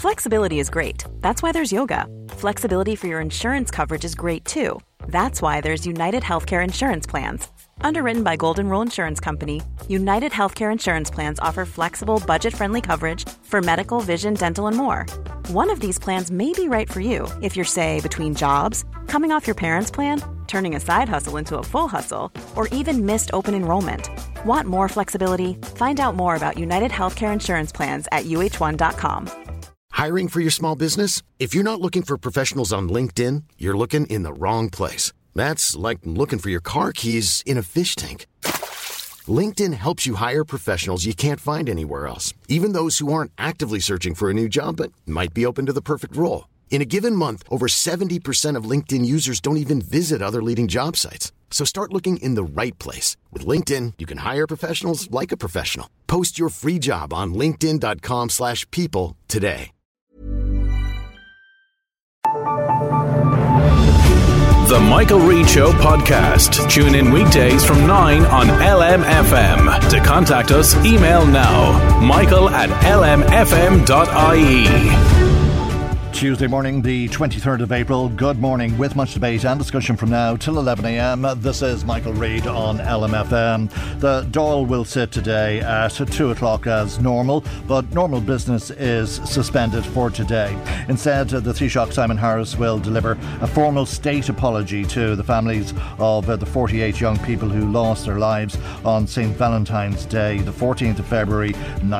Flexibility is great. That's why there's yoga. Flexibility for your insurance coverage is great too. That's why there's United Healthcare Insurance Plans. Underwritten by Golden Rule Insurance Company, United Healthcare Insurance Plans offer flexible, budget-friendly coverage for medical, vision, dental, and more. One of these plans may be right for you if you're, say, between jobs, coming off your parents' plan, turning a side hustle into a full hustle, or even missed open enrollment. Want more flexibility? Find out more about United Healthcare Insurance Plans at uh1.com. Hiring for your small business? If you're not looking for professionals on LinkedIn, you're looking in the wrong place. That's like looking for your car keys in a fish tank. LinkedIn helps you hire professionals you can't find anywhere else, even those who aren't actively searching for a new job but might be open to the perfect role. In a given month, over 70% of LinkedIn users don't even visit other leading job sites. So start looking in the right place. With LinkedIn, you can hire professionals like a professional. Post your free job on linkedin.com/people today. The Michael Reid Show podcast. Tune in weekdays from 9 on LMFM. To contact us, email now, michael@lmfm.ie. Tuesday morning, the 23rd of April. Good morning, with much debate and discussion from now till 11 a.m. This is Michael Reid on LMFM. The Dáil will sit today at 2 o'clock as normal, but normal business is suspended for today. Instead, the Taoiseach Simon Harris will deliver a formal state apology to the families of the 48 young people who lost their lives on St. Valentine's Day, the 14th of February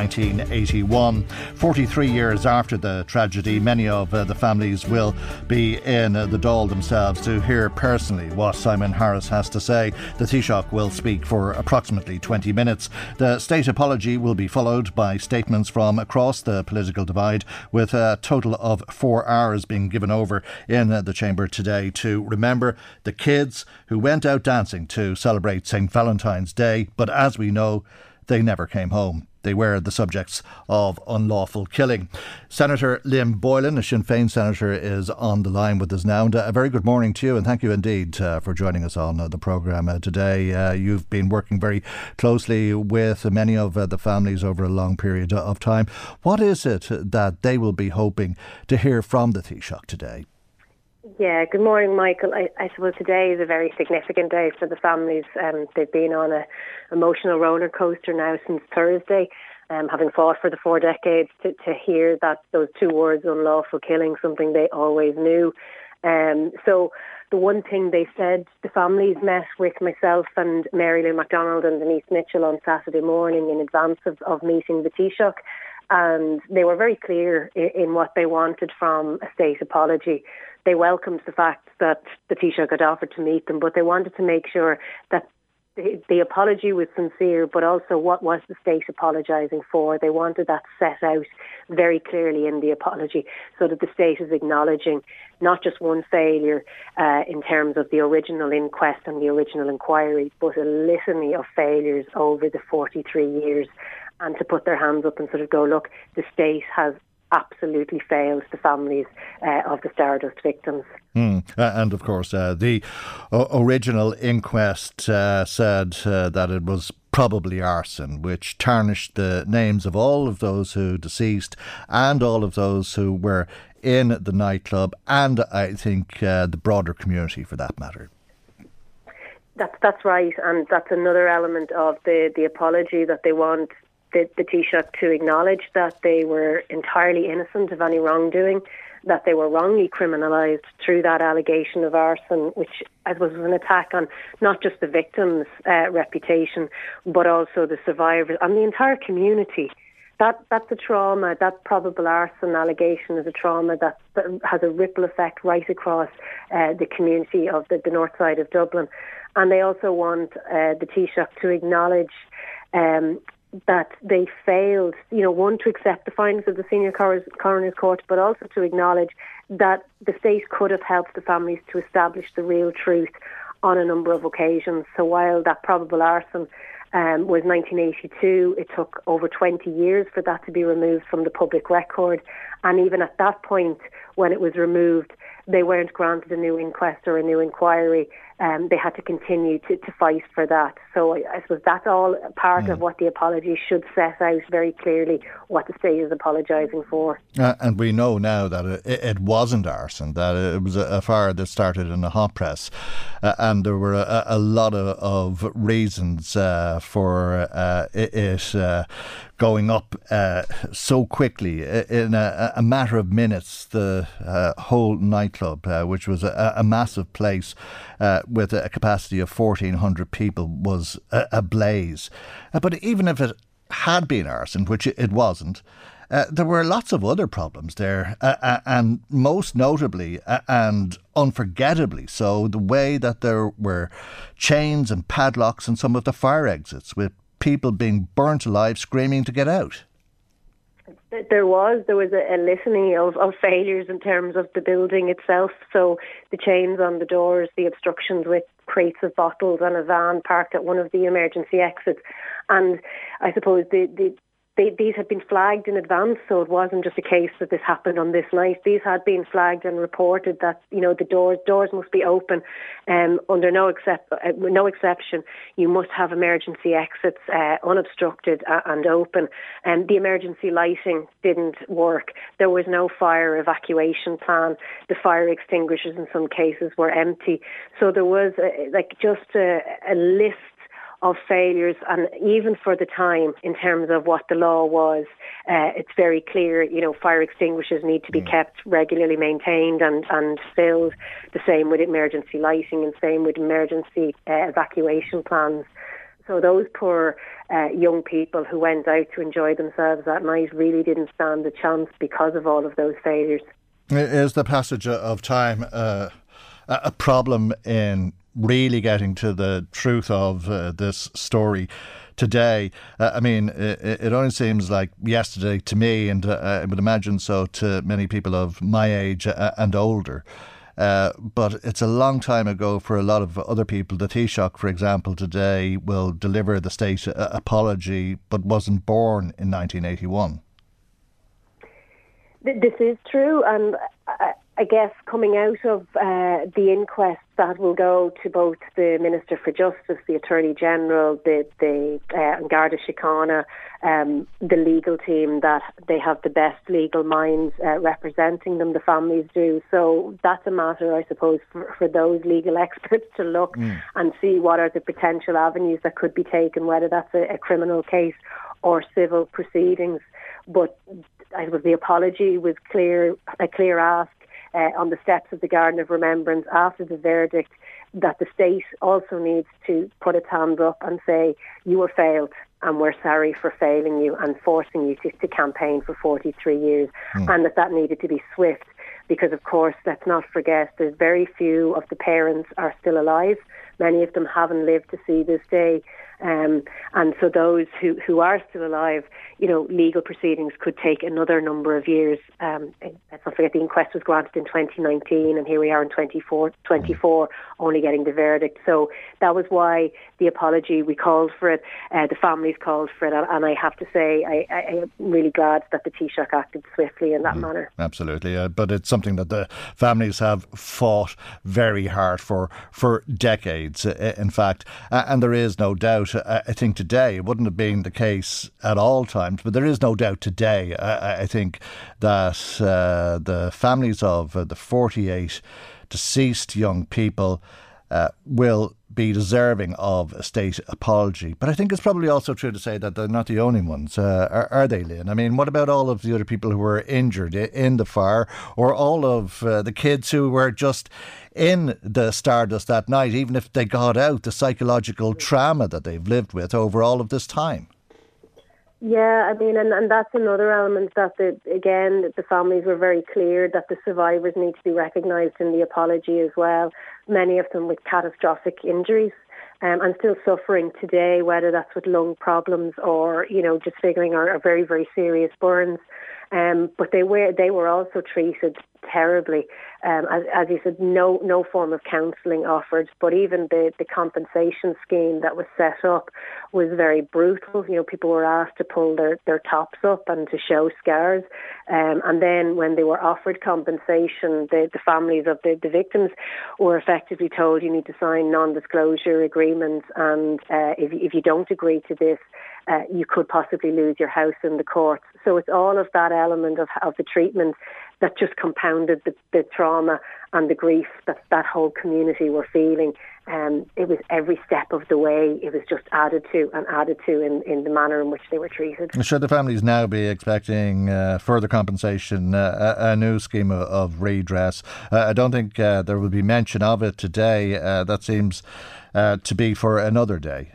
1981. 43 years after the tragedy, many of the families will be in the Dáil themselves to hear personally what Simon Harris has to say. The Taoiseach will speak for approximately 20 minutes. The state apology will be followed by statements from across the political divide, with a total of 4 hours being given over in the chamber today to remember the kids who went out dancing to celebrate St. Valentine's Day, but as we know, they never came home. They were the subjects of unlawful killing. Senator Liam Boylan, a Sinn Féin senator, is on the line with us now. And a very good morning to you, and thank you indeed for joining us on the programme today. You've been working very closely with many of the families over a long period of time. What is it that they will be hoping to hear from the Taoiseach today? Yeah, good morning, Michael. I suppose today is a very significant day for the families. They've been on an emotional roller coaster now since Thursday, having fought for the 4 decades to hear that those 2 words, unlawful killing, something they always knew. So the one thing they said, the families met with myself and Mary Lou MacDonald and Denise Mitchell on Saturday morning in advance of meeting the Taoiseach. And they were very clear in what they wanted from a state apology. They welcomed the fact that the Taoiseach had offered to meet them, but they wanted to make sure that the apology was sincere, but also what was the state apologising for. They wanted that set out very clearly in the apology, so that the state is acknowledging not just one failure in terms of the original inquest and the original inquiry, but a litany of failures over the 43 years, and to put their hands up and sort of go, look, the state has absolutely failed the families of the Stardust victims. And of course, the original inquest said that it was probably arson, which tarnished the names of all of those who deceased and all of those who were in the nightclub, and I think the broader community for that matter. That's right, and that's another element of the apology, that they want the Taoiseach to acknowledge that they were entirely innocent of any wrongdoing, that they were wrongly criminalised through that allegation of arson, which I suppose was an attack on not just the victims' reputation, but also the survivors and the entire community. That's a trauma. That probable arson allegation is a trauma that has a ripple effect right across the community of the north side of Dublin. And they also want the Taoiseach to acknowledge that they failed, one, to accept the findings of the Senior Coroner's Court, but also to acknowledge that the state could have helped the families to establish the real truth on a number of occasions. So while that probable arson was 1982, it took over 20 years for that to be removed from the public record. And even at that point, when it was removed, they weren't granted a new inquest or a new inquiry. They had to continue to fight for that. So I suppose that's all part of what the apology should set out very clearly, what the state is apologising for. And we know now that it wasn't arson, that it was a fire that started in a hot press. And there were a lot of reasons for it going up so quickly. In a matter of minutes, the whole nightclub, which was a massive place with a capacity of 1,400 people, was ablaze. But even if it had been arson, which it wasn't, there were lots of other problems there, and most notably and unforgettably so, the way that there were chains and padlocks in some of the fire exits, with people being burnt alive screaming to get out. There was a litany of failures in terms of the building itself. So the chains on the doors, the obstructions with crates of bottles and a van parked at one of the emergency exits. And I suppose these had been flagged in advance, so it wasn't just a case that this happened on this night. These had been flagged and reported that, the doors must be open under no exception. You must have emergency exits unobstructed and open. And the emergency lighting didn't work. There was no fire evacuation plan. The fire extinguishers in some cases were empty. So there was a list of failures, and even for the time, in terms of what the law was, it's very clear, fire extinguishers need to be kept regularly maintained and filled, the same with emergency lighting and same with emergency evacuation plans. So those poor young people who went out to enjoy themselves that night really didn't stand a chance because of all of those failures. Is the passage of time a problem in really getting to the truth of this story today? It only seems like yesterday to me, and I would imagine so to many people of my age and older. But it's a long time ago for a lot of other people. The Taoiseach, for example, today will deliver the state apology, but wasn't born in 1981. This is true, and I guess coming out of the inquest, that will go to both the Minister for Justice, the Attorney General, the Garda Síochána, the legal team, that they have the best legal minds representing them, the families do. So that's a matter, I suppose, for those legal experts to look and see what are the potential avenues that could be taken, whether that's a criminal case or civil proceedings. But I suppose the apology was a clear ask on the steps of the Garden of Remembrance after the verdict, that the state also needs to put its hand up and say, you were failed and we're sorry for failing you and forcing you to campaign for 43 years, and that needed to be swift, because of course, let's not forget, there's very few of the parents are still alive. Many of them haven't lived to see this day. And so those who are still alive, legal proceedings could take another number of years. Let's not forget the inquest was granted in 2019, and here we are in 24, only getting the verdict. So that was why the apology, we called for it, the families called for it, and I have to say I'm really glad that the Taoiseach acted swiftly in that manner. Absolutely, but it's something that the families have fought very hard for decades, in fact, and there is no doubt. I think today, it wouldn't have been the case at all times, but there is no doubt today, I think, that the families of the 48 deceased young people will be deserving of a state apology. But I think it's probably also true to say that they're not the only ones, are they, Lynn? I mean, what about all of the other people who were injured in the fire, or all of the kids who were just in the Stardust that night, even if they got out, the psychological trauma that they've lived with over all of this time? Yeah, and that's another element that, the families were very clear that the survivors need to be recognised in the apology as well. Many of them with catastrophic injuries and still suffering today, whether that's with lung problems or, disfiguring or very, very serious burns. But they were also treated terribly. As you said, no form of counselling offered, but even the compensation scheme that was set up was very brutal. People were asked to pull their tops up and to show scars. And then when they were offered compensation, the families of the victims were effectively told, you need to sign non-disclosure agreements, and if you don't agree to this, you could possibly lose your house in the courts. So it's all of that element of the treatment that just compounded the trauma and the grief that whole community were feeling. It was every step of the way, it was just added to in the manner in which they were treated. Should the families now be expecting further compensation, a new scheme of redress? I don't think there will be mention of it today. That seems to be for another day.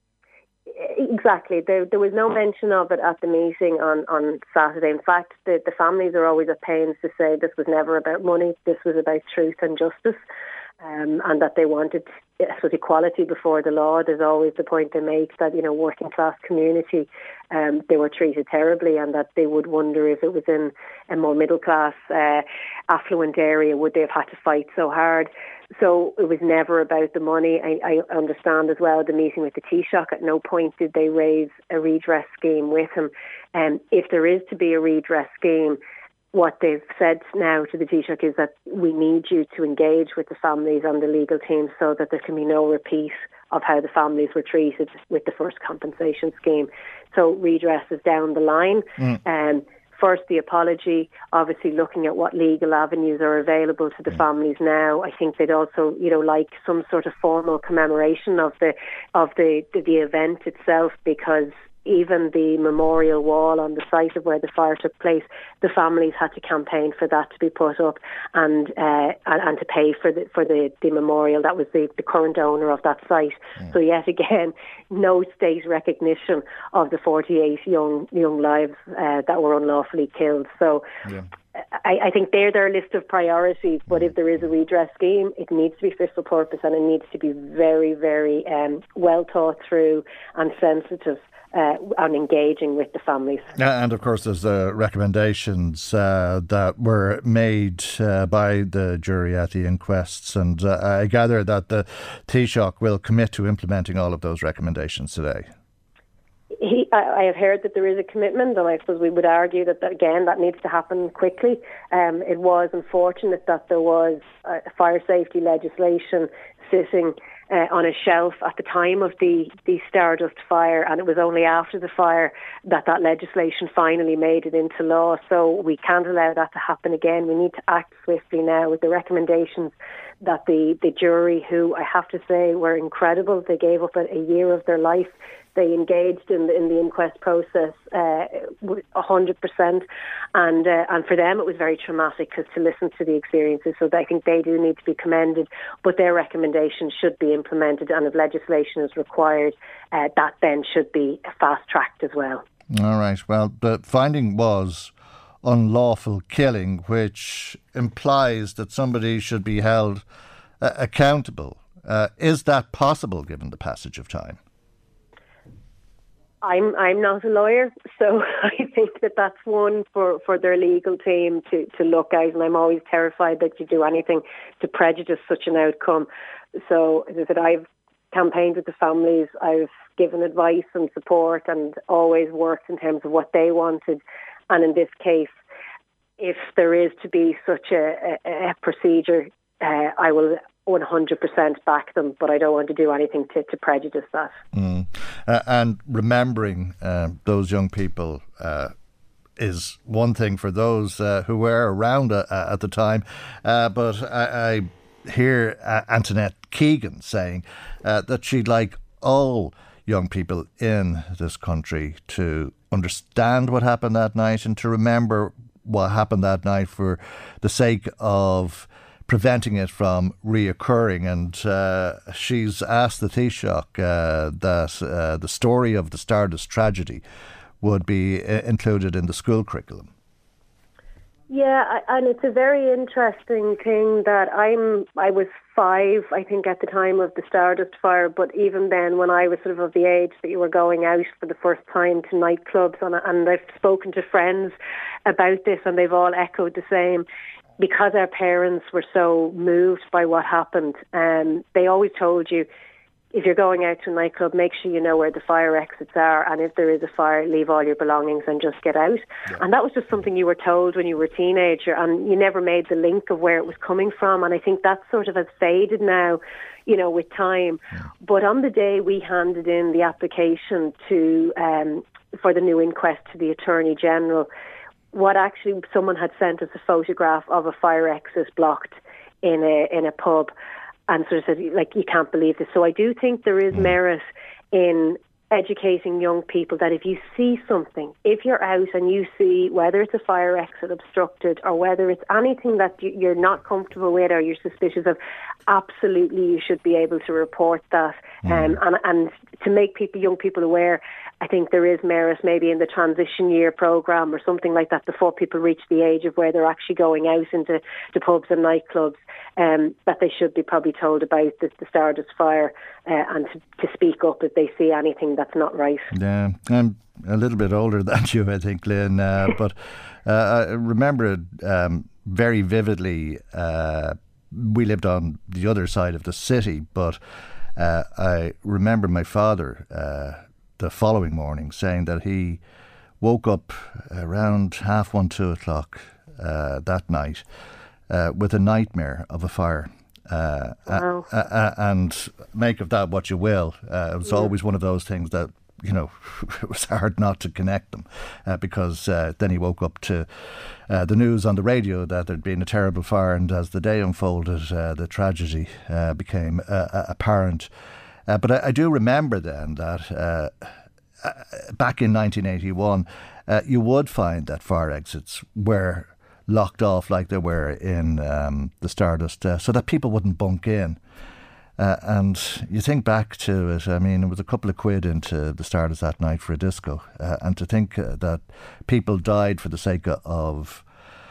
Exactly. There was no mention of it at the meeting on Saturday. In fact, the families are always at pains to say this was never about money, this was about truth and justice, and that they wanted equality before the law. There's always the point they make that, working class community, they were treated terribly, and that they would wonder if it was in a more middle class, affluent area, would they have had to fight so hard. So it was never about the money. I understand as well the meeting with the Taoiseach, at no point did they raise a redress scheme with him. If there is to be a redress scheme, what they've said now to the Taoiseach is that we need you to engage with the families and the legal team so that there can be no repeat of how the families were treated with the first compensation scheme. So redress is down the line. First, the apology, obviously looking at what legal avenues are available to the families now. I think they'd also, like some sort of formal commemoration of the event itself, because even the memorial wall on the site of where the fire took place, the families had to campaign for that to be put up and to pay for the memorial. That was the current owner of that site. So yet again, no state recognition of the 48 young lives that were unlawfully killed. So I think they're their list of priorities, but if there is a redress scheme, it needs to be fit for purpose, and it needs to be very, very well thought through and sensitive on engaging with the families. And of course there's recommendations that were made by the jury at the inquests, and I gather that the Taoiseach will commit to implementing all of those recommendations today. I have heard that there is a commitment, and I suppose we would argue that again that needs to happen quickly. It was unfortunate that there was fire safety legislation sitting on a shelf at the time of the Stardust fire, and it was only after the fire that legislation finally made it into law. So we can't allow that to happen again. We need to act swiftly now with the recommendations that the jury, who I have to say were incredible, they gave up a year of their life. They engaged in the inquest process 100%, and for them it was very traumatic to listen to the experiences. So I think they do need to be commended, but their recommendations should be implemented, and if legislation is required, that then should be fast-tracked as well. All right. Well, the finding was unlawful killing, which implies that somebody should be held accountable. Is that possible given the passage of time? I'm not a lawyer, so I think that's one for their legal team to look at, and I'm always terrified that you do anything to prejudice such an outcome. So as I said, I've campaigned with the families, I've given advice and support, and always worked in terms of what they wanted. And in this case, if there is to be such a procedure, I will 100% back them, but I don't want to do anything to prejudice that. And remembering those young people is one thing for those who were around at the time, but I hear Antoinette Keegan saying that she'd like all young people in this country to understand what happened that night and to remember what happened that night for the sake of preventing it from reoccurring. And she's asked the Taoiseach that the story of the Stardust tragedy would be included in the school curriculum. Yeah, and it's a very interesting thing that I was 5, I think, at the time of the Stardust fire, but even then, when I was sort of the age that you were going out for the first time to nightclubs, and I've spoken to friends about this, and they've all echoed the same. because our parents were so moved by what happened, they always told you, if you're going out to a nightclub, make sure you know where the fire exits are, and if there is a fire, leave all your belongings and just get out. Yeah. And that was just something you were told when you were a teenager, and you never made the link of where it was coming from. And I think that sort of has faded now, you know, with time. Yeah. But on the day we handed in the application to for the new inquest to the Attorney General, what actually someone had sent us a photograph of a fire exit blocked in a pub, and sort of said, like, you can't believe this. So I do think there is merit in educating young people that if you see something, if you're out and you see whether it's a fire exit obstructed or whether it's anything that you're not comfortable with or you're suspicious of, absolutely you should be able to report that. And to make young people aware, I think there is merit maybe in the transition year programme or something like that before people reach the age of where they're actually going out into the pubs and nightclubs, that they should be probably told about the Stardust fire and to speak up if they see anything that's not right. Yeah, I'm a little bit older than you, I think, Lynn, but I remember it very vividly. We lived on the other side of the city, but I remember my father the following morning saying that he woke up around 1:30, 2 o'clock that night with a nightmare of a fire. Wow. And make of that what you will. It was always one of those things that, you know, it was hard not to connect them because then he woke up to the news on the radio that there'd been a terrible fire, and as the day unfolded, the tragedy became apparent. But I do remember then that back in 1981, you would find that fire exits were locked off like they were in the Stardust, so that people wouldn't bunk in. And you think back to it, I mean, it was a couple of quid into the Stardust that night for a disco. And to think that people died for the sake of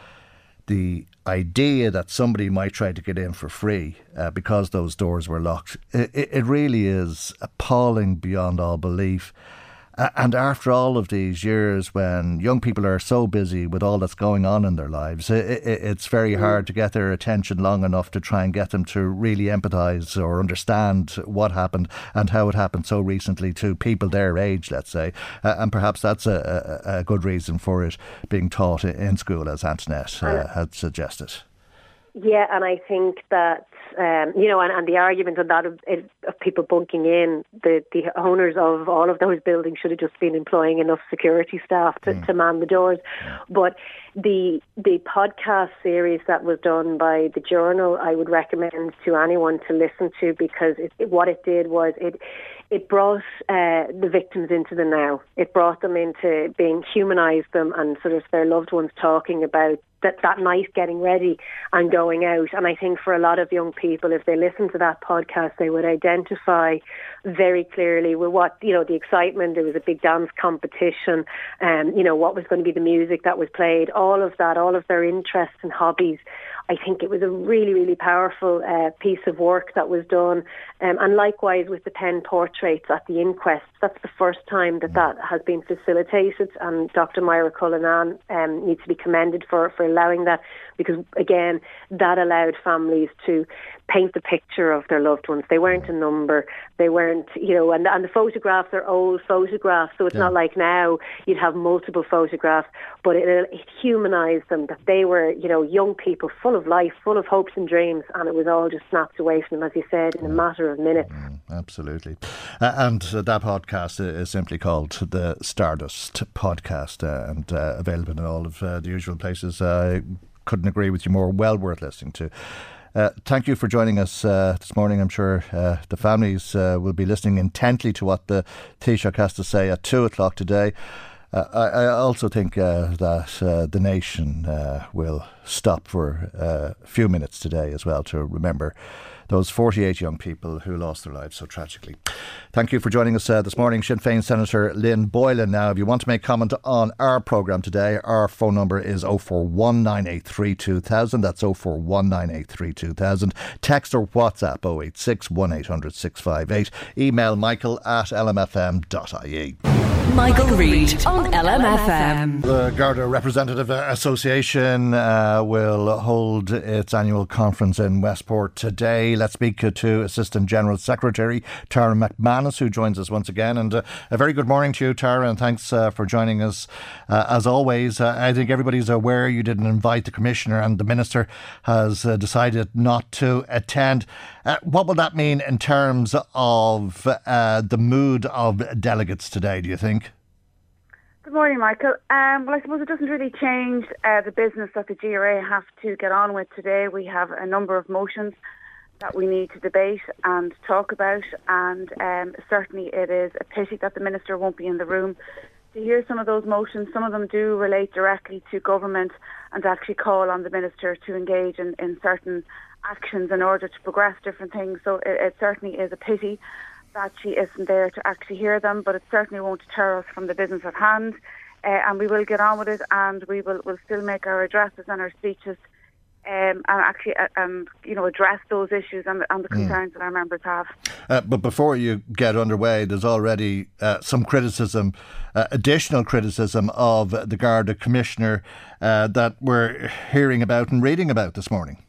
the idea that somebody might try to get in for free because those doors were locked, it really is appalling beyond all belief. And after all of these years, when young people are so busy with all that's going on in their lives, it's very hard to get their attention long enough to try and get them to really empathise or understand what happened and how it happened so recently to people their age, let's say. And perhaps that's a good reason for it being taught in school, as Antoinette had suggested. Yeah, and I think that, you know, and the argument on that of people bunking in, the owners of all of those buildings should have just been employing enough security staff to man the doors. But the podcast series that was done by the Journal, I would recommend to anyone to listen to, because what it did was it brought the victims into the now. It brought them into being, humanised them, and sort of their loved ones talking about that night, getting ready and going out. And I think for a lot of young people, if they listen to that podcast, they would identify very clearly with what, you know, the excitement. There was a big dance competition, you know, what was going to be the music that was played, all of that, all of their interests and hobbies. I think it was a really, really powerful piece of work that was done. And likewise with the pen portraits at the inquest, that's the first time that has been facilitated. And Dr. Myra Cullinan needs to be commended for allowing that, because, again, that allowed families to paint the picture of their loved ones. They weren't a number. They weren't, you know, and the photographs are old photographs, so it's not like now you'd have multiple photographs, but it humanised them, that they were, you know, young people full of life, full of hopes and dreams, and it was all just snapped away from them, as you said, in a matter of minutes. Absolutely. And that podcast is simply called the Stardust Podcast, and available in all of the usual places. I couldn't agree with you more. Well worth listening to. Thank you for joining us this morning. I'm sure the families will be listening intently to what the Taoiseach has to say at 2 o'clock today. I also think that the nation will stop for a few minutes today as well to remember those 48 young people who lost their lives so tragically. Thank you for joining us this morning. Sinn Féin Senator Lynn Boylan. Now, if you want to make comment on our programme today, our phone number is 041983 2000. That's 041983 2000. Text or WhatsApp 086 1800 658. Email michael@lmfm.ie. Michael Reid on LMFM. The Garda Representative Association will hold its annual conference in Westport today. Let's speak to Assistant General Secretary Tara McManus, who joins us once again. And a very good morning to you, Tara, and thanks for joining us. As always, I think everybody's aware you didn't invite the Commissioner, and the Minister has decided not to attend. What will that mean in terms of the mood of delegates today, do you think? Good morning, Michael. Well, I suppose it doesn't really change the business that the GRA have to get on with today. We have a number of motions that we need to debate and talk about, and certainly it is a pity that the Minister won't be in the room to hear some of those motions. Some of them do relate directly to government and actually call on the Minister to engage in certain actions in order to progress different things. So it certainly is a pity that she isn't there to actually hear them, but it certainly won't deter us from the business at hand, and we will get on with it, and we'll still make our addresses and our speeches and actually address those issues and the concerns that our members have. But before you get underway, there's already some criticism, additional criticism of the Garda Commissioner that we're hearing about and reading about this morning.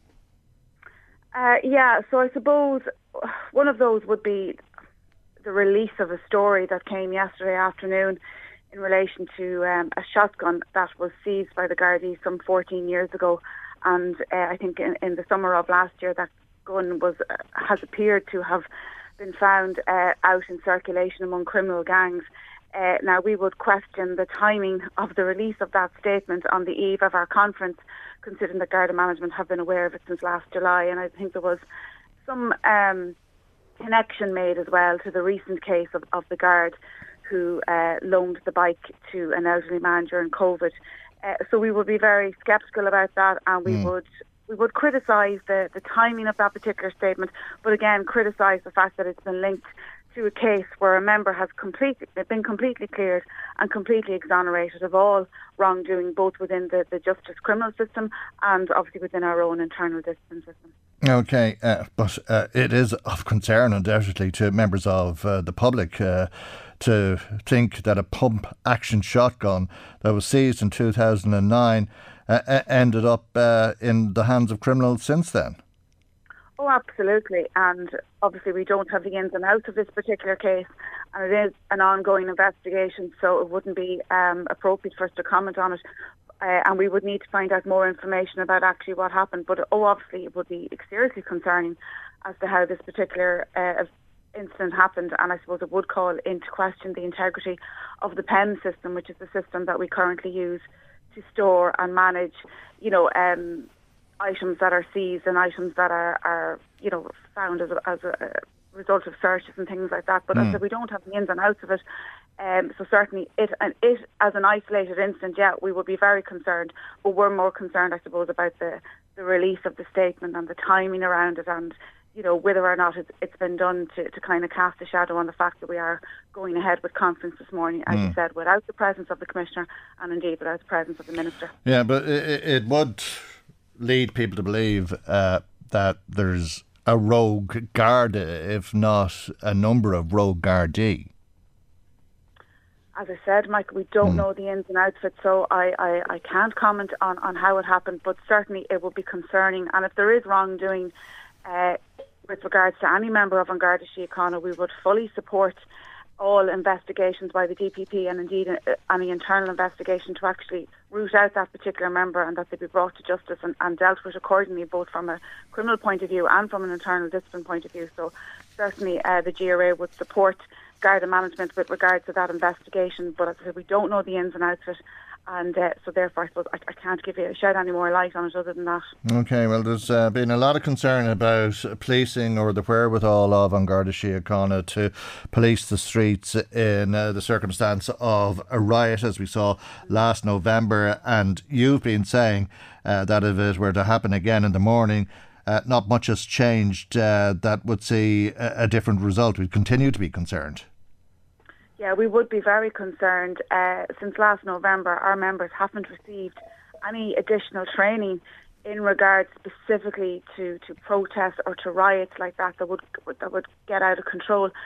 So I suppose one of those would be the release of a story that came yesterday afternoon in relation to a shotgun that was seized by the Gardaí some 14 years ago. And I think in the summer of last year, that gun has appeared to have been found out in circulation among criminal gangs. Now, we would question the timing of the release of that statement on the eve of our conference, considering that Garda management have been aware of it since last July. And I think there was some connection made as well to the recent case of the guard who loaned the bike to an elderly man during COVID. So we would be very sceptical about that, and we would criticise the timing of that particular statement, but again criticise the fact that it's been linked to a case where a member has been completely cleared and completely exonerated of all wrongdoing, both within the justice criminal system and obviously within our own internal discipline system. OK, but it is of concern undoubtedly to members of the public to think that a pump-action shotgun that was seized in 2009 ended up in the hands of criminals since then. Oh, absolutely. And obviously we don't have the ins and outs of this particular case, and it is an ongoing investigation, so it wouldn't be appropriate for us to comment on it. And we would need to find out more information about actually what happened. But obviously it would be seriously concerning as to how this particular incident happened, and I suppose it would call into question the integrity of the PEM system, which is the system that we currently use to store and manage, items that are seized and items that are found as a result of searches and things like that. But as I said, we don't have the ins and outs of it. So certainly it as an isolated incident, we would be very concerned, but we're more concerned, I suppose, about the release of the statement and the timing around it, and whether or not it's been done to kind of cast a shadow on the fact that we are going ahead with conference this morning, as you said, without the presence of the Commissioner and indeed without the presence of the Minister. Yeah, but it would lead people to believe that there's a rogue Garda, if not a number of rogue Gardaí. As I said, Michael, we don't know the ins and outs of it, so I can't comment on how it happened, but certainly it would be concerning. And if there is wrongdoing with regards to any member of An Garda Síochána, we would fully support all investigations by the DPP and indeed any internal investigation to actually root out that particular member and that they be brought to justice and dealt with accordingly, both from a criminal point of view and from an internal discipline point of view. So certainly the GRA would support Garda management with regards to that investigation, but as I said, we don't know the ins and outs of it. And so therefore, I suppose I can't shed any more light on it other than that. OK, well, there's been a lot of concern about policing or the wherewithal of An Garda Síochána to police the streets in the circumstance of a riot, as we saw last November. And you've been saying that if it were to happen again in the morning, not much has changed that would see a different result. We'd continue to be concerned. Yeah, we would be very concerned. Since last November, our members haven't received any additional training in regards specifically to protests or to riots like that would get out of control.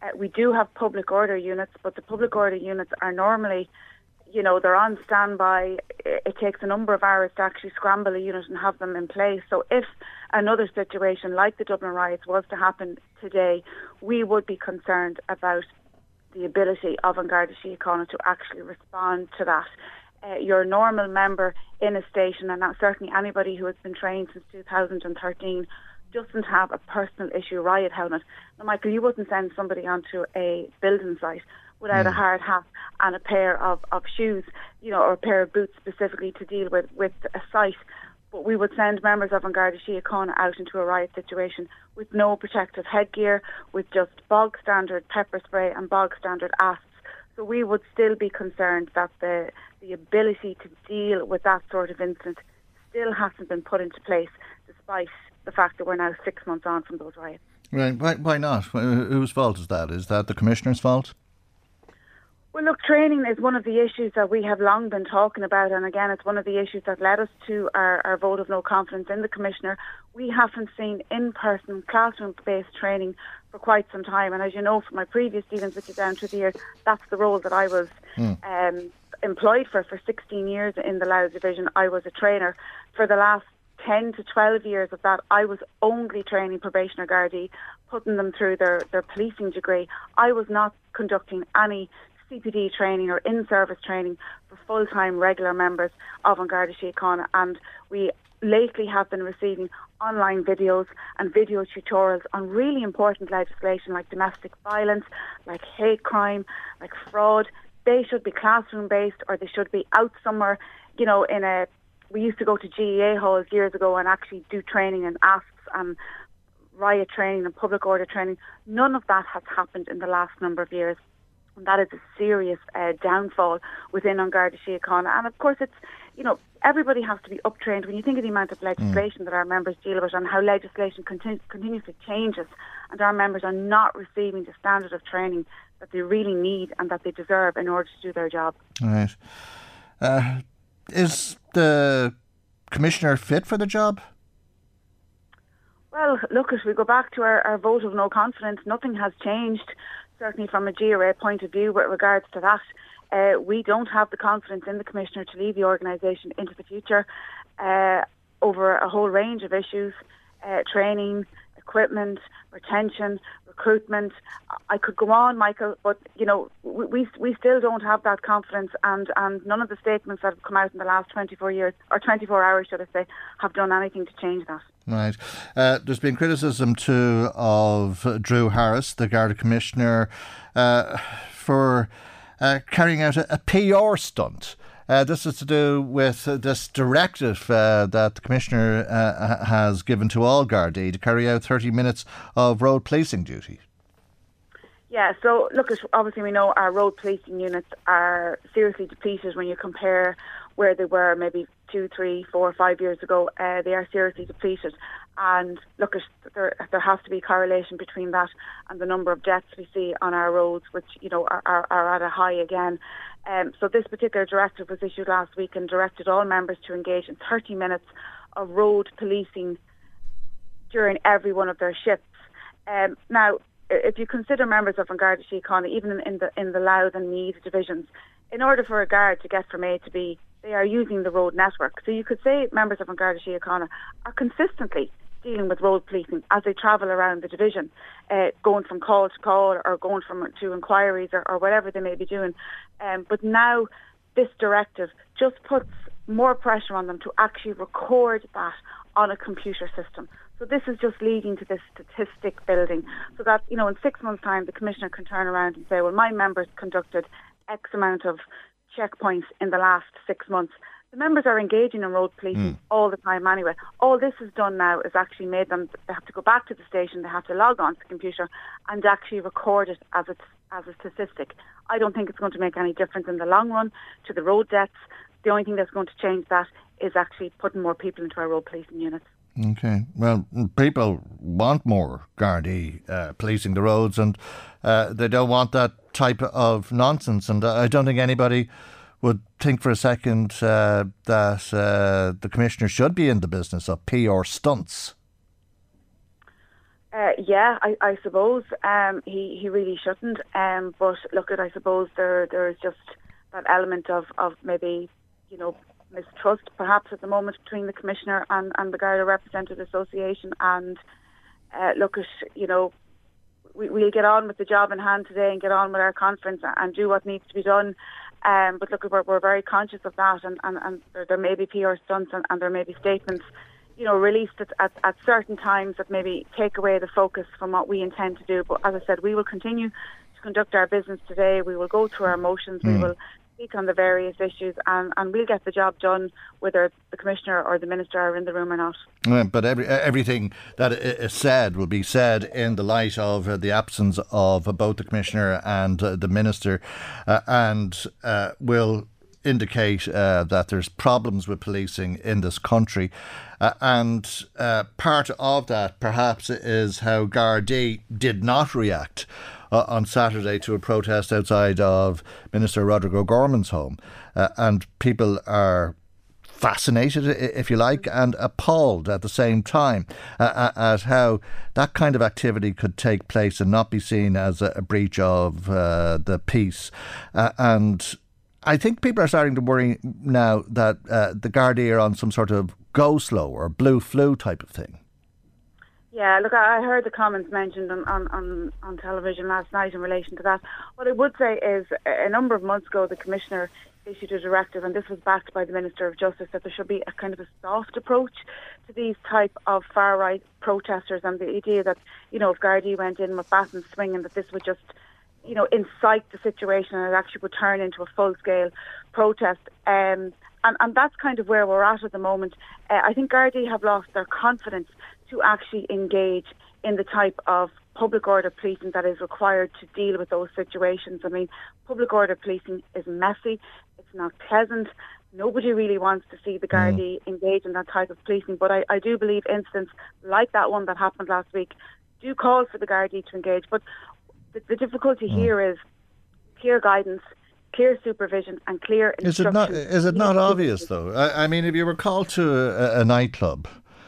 We do have public order units, but the public order units are normally, they're on standby. It takes a number of hours to actually scramble a unit and have them in place. So if another situation like the Dublin riots was to happen today, we would be concerned about the ability of An Garda Síochána to actually respond to that. Your normal member in a station, and certainly anybody who has been trained since 2013, doesn't have a personal issue riot helmet. Now, Michael, you wouldn't send somebody onto a building site without a hard hat and a pair of shoes, or a pair of boots specifically to deal with a site. But we would send members of An Garda Síochána out into a riot situation with no protective headgear, with just bog standard pepper spray and bog standard asps. So we would still be concerned that the ability to deal with that sort of incident still hasn't been put into place, despite the fact that we're now 6 months on from those riots. Right. Why not? Whose fault is that? Is that the Commissioner's fault? Well, look, training is one of the issues that we have long been talking about, and again, it's one of the issues that led us to our vote of no confidence in the Commissioner. We haven't seen in-person, classroom-based training for quite some time, and as you know from my previous dealings with you down through the years, that's the role that I was employed for 16 years in the Louth Division. I was a trainer. For the last 10 to 12 years of that, I was only training probationer Gardaí, putting them through their policing degree. I was not conducting any CPD training or in-service training for full-time regular members of An Garda Síochána, and we lately have been receiving online videos and video tutorials on really important legislation like domestic violence, like hate crime, like fraud. They should be classroom-based, or they should be out somewhere, we used to go to GEA halls years ago and actually do training in ASPs and riot training and public order training. None of that has happened in the last number of years. And that is a serious downfall within An Garda Síochána. And of course, it's, everybody has to be up-trained. When you think of the amount of legislation that our members deal with and how legislation continuously changes, and our members are not receiving the standard of training that they really need and that they deserve in order to do their job. All right. Is the Commissioner fit for the job? Well, look, if we go back to our vote of no confidence, nothing has changed, certainly from a GRA point of view with regards to that. We don't have the confidence in the Commissioner to lead the organisation into the future over a whole range of issues, training, equipment, retention, recruitment. I could go on, Michael, but we still don't have that confidence, and none of the statements that have come out in the last 24 years, or 24 hours should I say, have done anything to change that. Right. There's been criticism too of Drew Harris, the Garda Commissioner, for carrying out a PR stunt. This is to do with this directive that the Commissioner has given to all Gardaí to carry out 30 minutes of road policing duty. Yeah, so look, obviously we know our road policing units are seriously depleted when you compare where they were maybe 2, 3, 4, 5 years ago. They are seriously depleted. And look, there has to be correlation between that and the number of deaths we see on our roads, which are at a high again. So this particular directive was issued last week and directed all members to engage in 30 minutes of road policing during every one of their shifts. Now, if you consider members of An Garda Síochána, even in the Louth and Meath divisions, in order for a guard to get from A to B, they are using the road network. So you could say members of An Garda Síochána are consistently dealing with road policing as they travel around the division, going from call to call or going to inquiries or whatever they may be doing. But now this directive just puts more pressure on them to actually record that on a computer system. So this is just leading to this statistic building, so that, in 6 months' time, the Commissioner can turn around and say, well, my members conducted X amount of checkpoints in the last 6 months. The members are engaging in road policing all the time anyway. All this has done now is actually made them, they have to go back to the station, they have to log on to the computer and actually record it as a statistic. I don't think it's going to make any difference in the long run to the road deaths. The only thing that's going to change that is actually putting more people into our road policing units. Okay. Well, people want more Gardaí policing the roads, and they don't want that type of nonsense. And I don't think anybody would think for a second that the Commissioner should be in the business of PR stunts. Yeah, I suppose he really shouldn't. But look, I suppose there's just that element of maybe, mistrust perhaps at the moment between the Commissioner and the Garda Representative Association. And we'll get on with the job in hand today and get on with our conference and do what needs to be done. But look, we're very conscious of that, and there may be PR stunts and there may be statements, released at certain times that maybe take away the focus from what we intend to do. But as I said, we will continue to conduct our business today. We will go through our motions. We will speak on the various issues, and we'll get the job done whether the Commissioner or the Minister are in the room or not. But everything that is said will be said in the light of the absence of both the Commissioner and the Minister, and will indicate that there's problems with policing in this country. And part of that perhaps is how Gardaí did not react on Saturday to a protest outside of Minister Roderick O'Gorman's home. And people are fascinated, if you like, and appalled at the same time at how that kind of activity could take place and not be seen as a breach of the peace. And I think people are starting to worry now that the Gardaí are on some sort of go slow or blue flu type of thing. Yeah, look, I heard the comments mentioned on television last night in relation to that. What I would say is a number of months ago the Commissioner issued a directive, and this was backed by the Minister of Justice, that there should be a kind of a soft approach to these type of far-right protesters, and the idea that, if Gardaí went in with bat and swinging, that this would just incite the situation and it actually would turn into a full-scale protest. And that's kind of where we're at the moment. I think Gardaí have lost their confidence to actually engage in the type of public order policing that is required to deal with those situations. I mean, public order policing is messy, it's not pleasant. Nobody really wants to see the Gardaí engage in that type of policing. But I do believe incidents like that one that happened last week do call for the Gardaí to engage. But the difficulty here is clear guidance, clear supervision and clear instructions. Is it not obvious, though? I mean, if you were called to a nightclub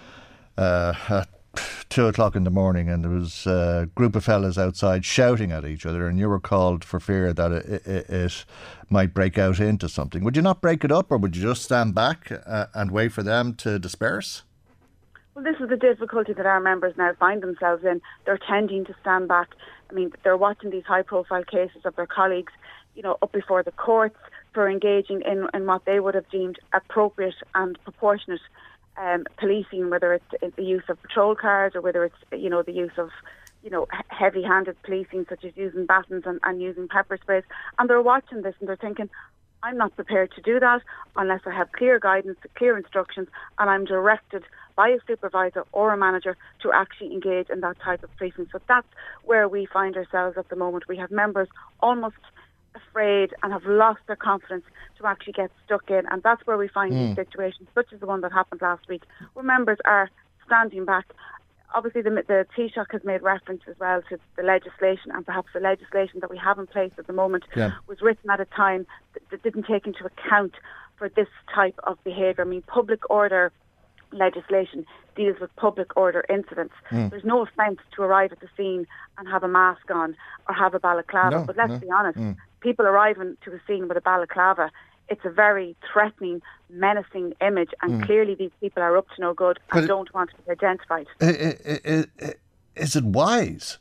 at 2 o'clock in the morning and there was a group of fellas outside shouting at each other and you were called for fear that it might break out into something, would you not break it up, or would you just stand back and wait for them to disperse? Well, this is the difficulty that our members now find themselves in. They're tending to stand back. I mean, they're watching these high-profile cases of their colleagues, up before the courts for engaging in what they would have deemed appropriate and proportionate policing, whether it's the use of patrol cars or whether it's, the use of, heavy-handed policing, such as using batons and using pepper sprays. And they're watching this and they're thinking, I'm not prepared to do that unless I have clear guidance, clear instructions, and I'm directed by a supervisor or a manager to actually engage in that type of policing. So that's where we find ourselves at the moment. We have members almost afraid and have lost their confidence to actually get stuck in, and that's where we find these situations, such as the one that happened last week, where members are standing back. Obviously, the Taoiseach has made reference as well to the legislation, and perhaps the legislation that we have in place at the moment was written at a time that didn't take into account for this type of behaviour. I mean, public order legislation deals with public order incidents. There's no offence to arrive at the scene and have a mask on or have a balaclava, but let's be honest, people arriving to a scene with a balaclava, it's a very threatening, menacing image, and clearly these people are up to no good and don't want to be identified. Is it wise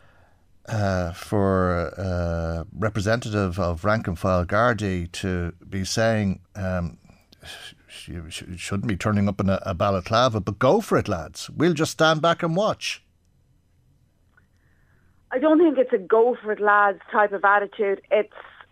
for a representative of rank and file Gardaí to be saying you shouldn't be turning up in a balaclava, but go for it, lads, we'll just stand back and watch? I don't think it's a go for it, lads type of attitude. It's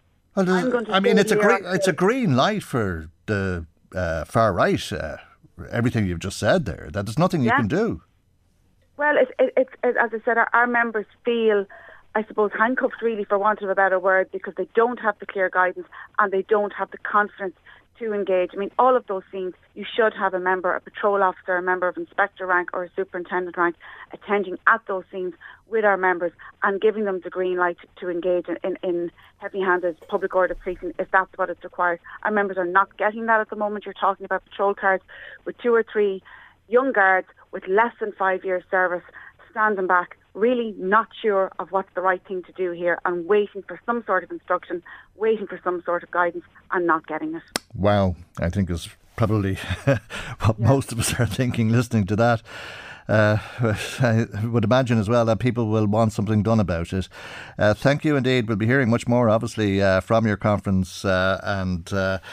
it's a green light for the far right. Everything you've just said there, that there's nothing you can do. Well, it's as I said, our members feel, I suppose, handcuffed, really, for want of a better word, because they don't have the clear guidance and they don't have the confidence to engage. I mean, all of those scenes, you should have a member, a patrol officer, a member of inspector rank or a superintendent rank attending at those scenes with our members and giving them the green light to engage in heavy-handed public order policing if that's what it's required. Our members are not getting that at the moment. You're talking about patrol cars with 2 or 3 young guards with less than 5 years service standing back, really not sure of what's the right thing to do here, and waiting for some sort of instruction, waiting for some sort of guidance, and not getting it. Wow, I think is probably what most of us are thinking listening to that. I would imagine as well that people will want something done about it. Thank you indeed. We'll be hearing much more, obviously, from your conference, and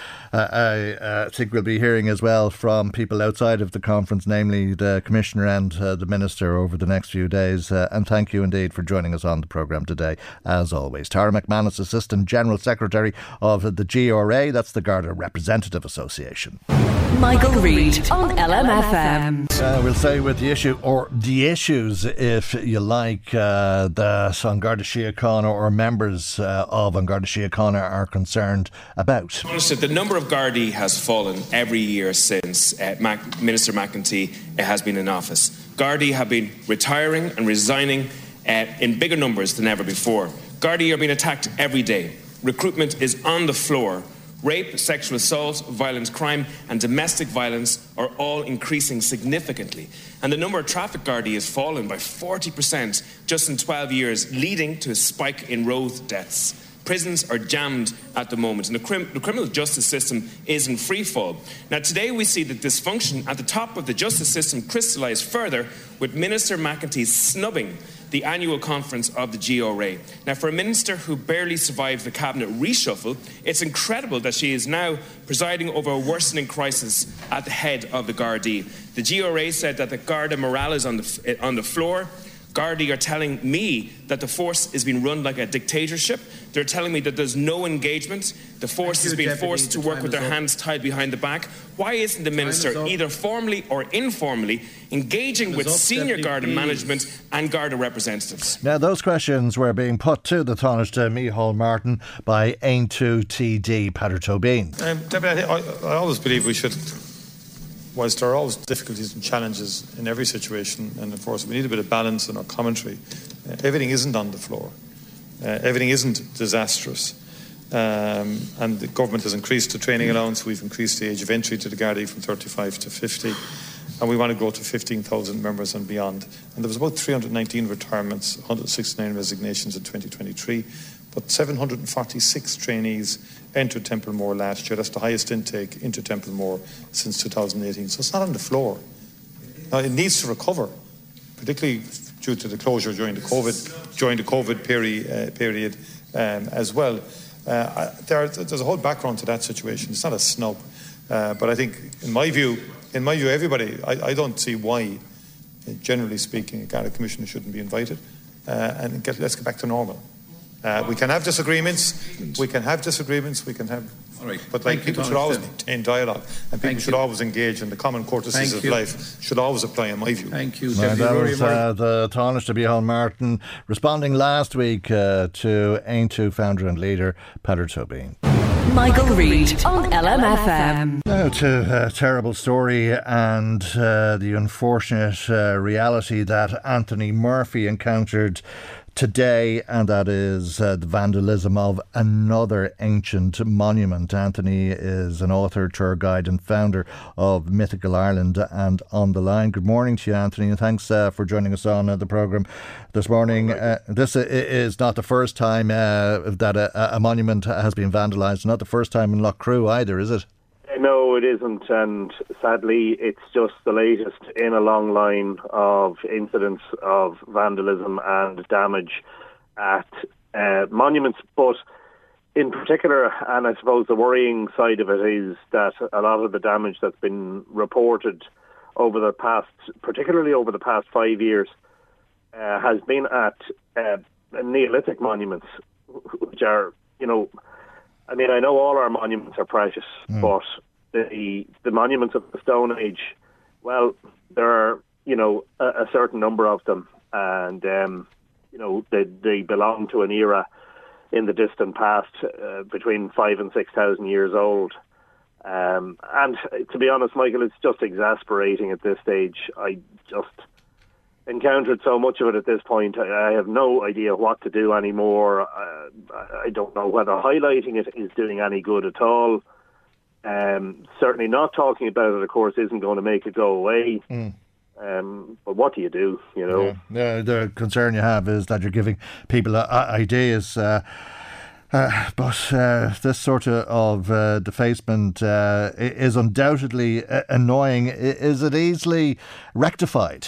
I think we'll be hearing as well from people outside of the conference, namely the Commissioner and the Minister, over the next few days. And thank you indeed for joining us on the programme today, as always. Tara McManus, Assistant General Secretary of the GRA, that's the Garda Representative Association. Michael Reid on LMFM. We'll say with the issue, or the issues, if you like, that An Garda Síochána or members of An Garda Síochána are concerned about. The number of Gardaí has fallen every year since Minister McEntee has been in office. Gardaí have been retiring and resigning in bigger numbers than ever before. Gardaí are being attacked every day. Recruitment is on the floor. Rape, sexual assault, violent crime and domestic violence are all increasing significantly. And the number of traffic Gardaí has fallen by 40% just in 12 years, leading to a spike in road deaths. Prisons are jammed at the moment, and the criminal justice system is in free fall. Now, today we see the dysfunction at the top of the justice system crystallise further with Minister McEntee snubbing the annual conference of the GRA. Now, for a minister who barely survived the cabinet reshuffle, it's incredible that she is now presiding over a worsening crisis at the head of the Gardaí. The GRA said that the Garda morale is on the floor. Gardaí are telling me that the force is being run like a dictatorship. They're telling me that there's no engagement. The force is being forced to work with their hands tied behind the back. Why isn't the Minister, either formally or informally, engaging with senior Garda management and Garda representatives? Now, those questions were being put to the Taoiseach Micheál Martin by Aontú TD Peadar Tóibín. Deputy, I always believe we should, whilst there are always difficulties and challenges in every situation, and of course we need a bit of balance in our commentary, everything isn't on the floor. Everything isn't disastrous. And the government has increased the training allowance. We've increased the age of entry to the Gardaí from 35 to 50. And we want to grow to 15,000 members and beyond. And there was about 319 retirements, 169 resignations in 2023. But 746 trainees entered Templemore last year. That's the highest intake into Templemore since 2018. So it's not on the floor. Now, it needs to recover, particularly due to the closure during the COVID period as well. There's a whole background to that situation. It's not a snub, but I think, in my view, everybody, I don't see why, generally speaking, a Garda Commissioner shouldn't be invited. And let's get back to normal. We can have disagreements. All right. But people should always maintain dialogue, and people should always engage, and the common courtesies of life should always apply, in my view. Thank you. That was the Taoiseach Micheál Martin responding last week to Aontú founder and leader Peadar Tóibín. Michael Reid on LMFM. Now to a terrible story and the unfortunate reality that Anthony Murphy encountered today, and that is the vandalism of another ancient monument. Anthony is an author, tour guide and founder of Mythical Ireland and On the Line. Good morning to you, Anthony, and thanks for joining us on the programme this morning. This is not the first time that a monument has been vandalised, not the first time in Loughcrew either, is it? No, it isn't, and sadly it's just the latest in a long line of incidents of vandalism and damage at monuments. But in particular, and I suppose the worrying side of it, is that a lot of the damage that's been reported over the past, particularly over the past 5 years, has been at Neolithic monuments, which are, I mean, I know all our monuments are precious, but the monuments of the Stone Age, well, there are, a certain number of them, and, they belong to an era in the distant past, between 5,000 and 6,000 years old. And to be honest, Michael, it's just exasperating at this stage. I just encountered so much of it at this point. I have no idea what to do anymore. I don't know whether highlighting it is doing any good at all. Certainly not talking about it, of course, isn't going to make it go away. But what do you do, you know? Yeah, the concern you have is that you're giving people ideas. But this sort of defacement is undoubtedly annoying. Is it easily rectified?